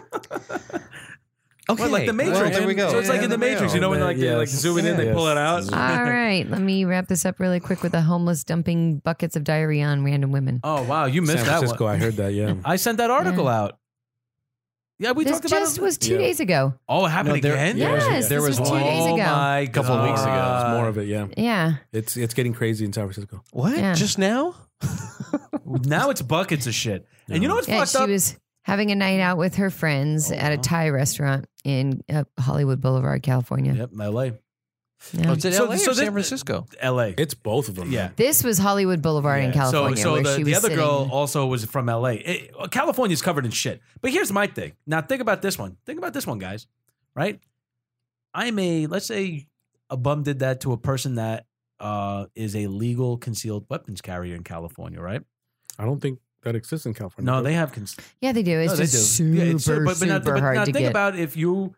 Okay,
Well, like the Matrix.
well, there we go.
So it's like in the Matrix. You know, when like they like zoom it in, they pull it out.
All right, let me wrap this up really quick with the homeless dumping buckets of diarrhea on random women.
Oh wow, you missed
San
that
Francisco,
one.
I heard that, yeah.
I sent that article out. Yeah, we
This
talked about
just
it.
was 2 days ago.
Oh, it happened
No, there-
again?
Yes,
there
this
was
was 2
one-
days
Oh
ago.
my
A couple of weeks ago.
God.
There's more of it, yeah.
Yeah.
It's getting crazy in San Francisco.
What?
Yeah.
Just now?
Now it's buckets of shit. And you know what's
Yeah,
fucked
she
up?
was having a night out with her friends at a Thai restaurant in Hollywood Boulevard, California.
Yep, LA.
Yeah.
Oh, it's in
So-
LA
so
or San
this-
Francisco?
LA.
It's both of them.
Yeah.
This was Hollywood Boulevard in
Yeah.
California.
So
where
the,
she
the
was
other girl
sitting.
also was from LA. California's covered in shit. But here's my thing. Now think about this one. Think about this one, guys. Right? Let's say a bum did that to a person that is a legal concealed weapons carrier in California, right?
I don't think that exists in California.
No, they have
Yeah, they do. It's
No, they
just
do.
super,
Yeah, it's
super hard
now
to
think
get.
about if you're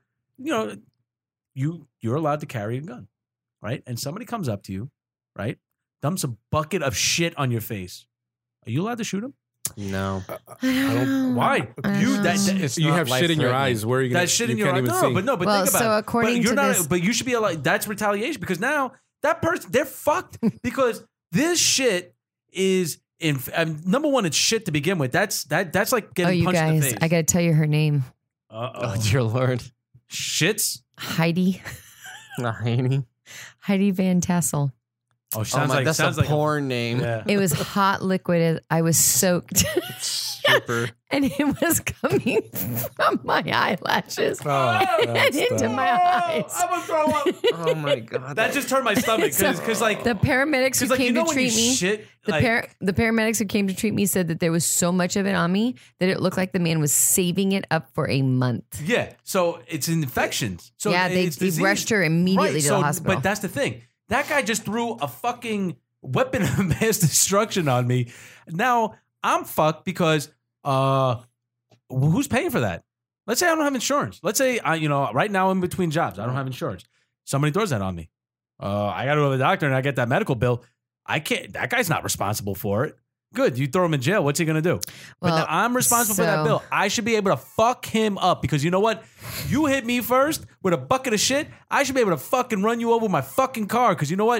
allowed to carry a gun, right? And somebody comes up to you, right? Dumps a bucket of shit on your face. Are you allowed to shoot him?
No.
I don't know.
Why?
I
You
don't
that,
know.
that
You have shit in your eyes. Where are you going
that shit in your
can't
eyes.
even
No,
see.
but
Well,
think about
so
it.
according
but you're
to
not.
this-
But you should be allowed. That's retaliation because now that person they're fucked because this shit is number one. It's shit to begin with. That's like
Oh,
getting
you
punched in the
guys,
face.
I got to tell you her name.
Oh, dear Lord.
Shits.
Heidi. Heidi Van Tassel.
Oh, sounds like
that's
sounds
a
like
porn name.
Yeah.
It was hot liquid. I was soaked.
Stripper.
And it was coming from my eyelashes and
that's
into
tough.
my eyes.
I'm gonna throw up.
Oh my God.
That just turned my stomach because like
The paramedics who
like you
came
know
to
when you
treat me,
shit like,
the paramedics who came to treat me said that there was so much of it on me that it looked like the man was saving it up for a month.
yeah, so it's infections. So
Yeah, they
it's disease.
rushed her immediately to the hospital.
But that's the thing. That guy just threw a fucking weapon of mass destruction on me. Now I'm fucked because who's paying for that? Let's say I don't have insurance. Let's say right now I'm in between jobs. I don't have insurance. Somebody throws that on me. I got to go to the doctor and I get that medical bill. I can't. That guy's not responsible for it. Good. You throw him in jail. What's he going to do? But
Well,
now I'm responsible for that
so-
bill. I should be able to fuck him up because you know what? You hit me first with a bucket of shit. I should be able to fucking run you over with my fucking car because you know what?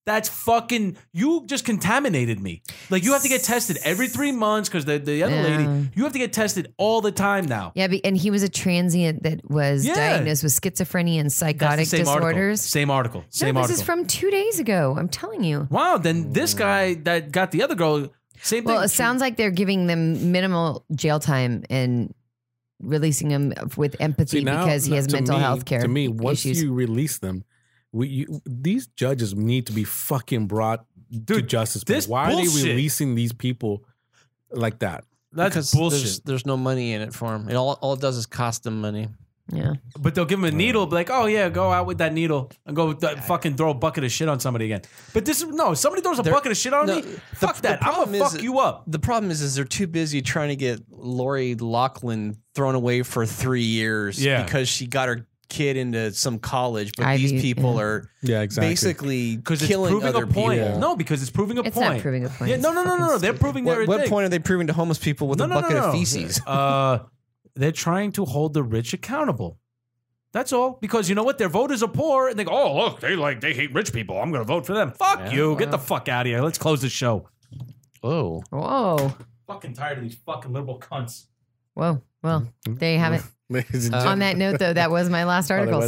That's fucking. You just contaminated me. Like you have to get tested every 3 months because the other lady. You have to get tested all the time now.
Yeah, and he was a transient that was diagnosed with schizophrenia and psychotic disorders.
Same article.
This is from 2 days ago. I'm telling you.
Wow. Then this guy that got the other girl, same thing.
Well, it sounds like they're giving them minimal jail time and releasing him with empathy because he has mental health care.
To me, once
issues.
you release them, these judges need to be fucking brought to justice. Why are they releasing these people like that?
That's
because
bullshit.
There's no money in it for them. All it does is cost them money.
Yeah.
But they'll give him a needle, be like, oh yeah, go out with that needle and go fucking throw a bucket of shit on somebody again. But somebody throws a bucket of shit on me, fuck that. I'm gonna fuck you up.
The problem is they're too busy trying to get Lori Loughlin thrown away for 3 years because she got her kid into some college, but these people are basically killing other people.
No, because it's proving a point.
It's not proving a point.
Yeah, no. They're proving their
What
thing.
point are they proving to homeless people with a bucket of feces?
They're trying to hold the rich accountable. That's all. Because you know what? Their voters are poor, and they go, "Oh, look, they hate rich people. I'm going to vote for them." Fuck you. Get the fuck out of here. Let's close the show.
Whoa.
Fucking tired of these fucking liberal cunts.
Whoa. Well, there you have it. On that note, though, that was my last article.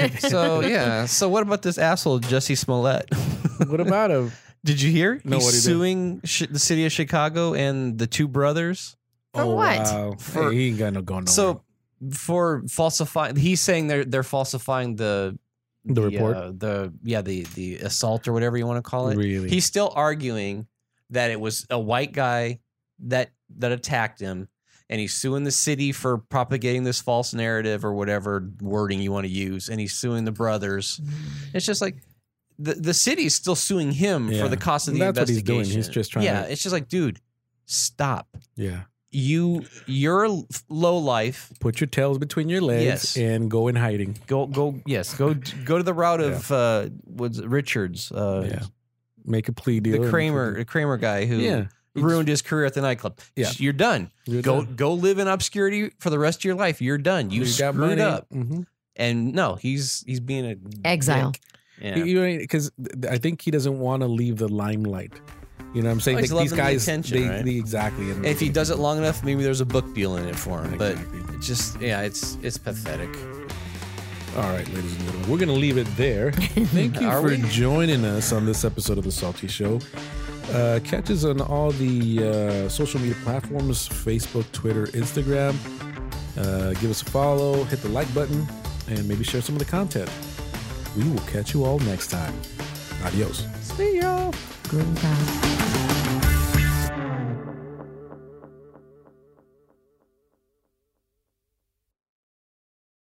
So what about this asshole Jussie Smollett?
What about him?
Did you hear?
No,
He's suing the city of Chicago and the two brothers.
For what?
Wow. He ain't got no going nowhere.
So for falsifying, he's saying they're falsifying the
report,
the assault or whatever you want to call it.
Really?
He's still arguing that it was a white guy that attacked him, and he's suing the city for propagating this false narrative or whatever wording you want to use, and he's suing the brothers. It's just like the city's still suing him for the cost of the
that's
investigation.
What he's doing. He's just trying.
It's just like, dude, stop.
Yeah.
You're low life.
Put your tails between your legs and go in hiding.
Go to the route of what's it, Richards.
Make a plea deal.
The Kramer guy who ruined his career at the nightclub.
Yeah.
You're done. Go live in obscurity for the rest of your life. You're done. You screwed up.
Mm-hmm.
And no, he's being an
exile.
Because I think he doesn't want to leave the limelight. You know what I'm saying?
He's
these guys,
right?
exactly.
And if he does it long enough, maybe there's a book deal in it for him. But it's just, it's pathetic.
All right, ladies and gentlemen, we're going to leave it there. Thank you for joining us on this episode of The Salty Show. Catch us on all the social media platforms, Facebook, Twitter, Instagram. Give us a follow, hit the like button, and maybe share some of the content. We will catch you all next time. Adios.
See ya. Goodbye.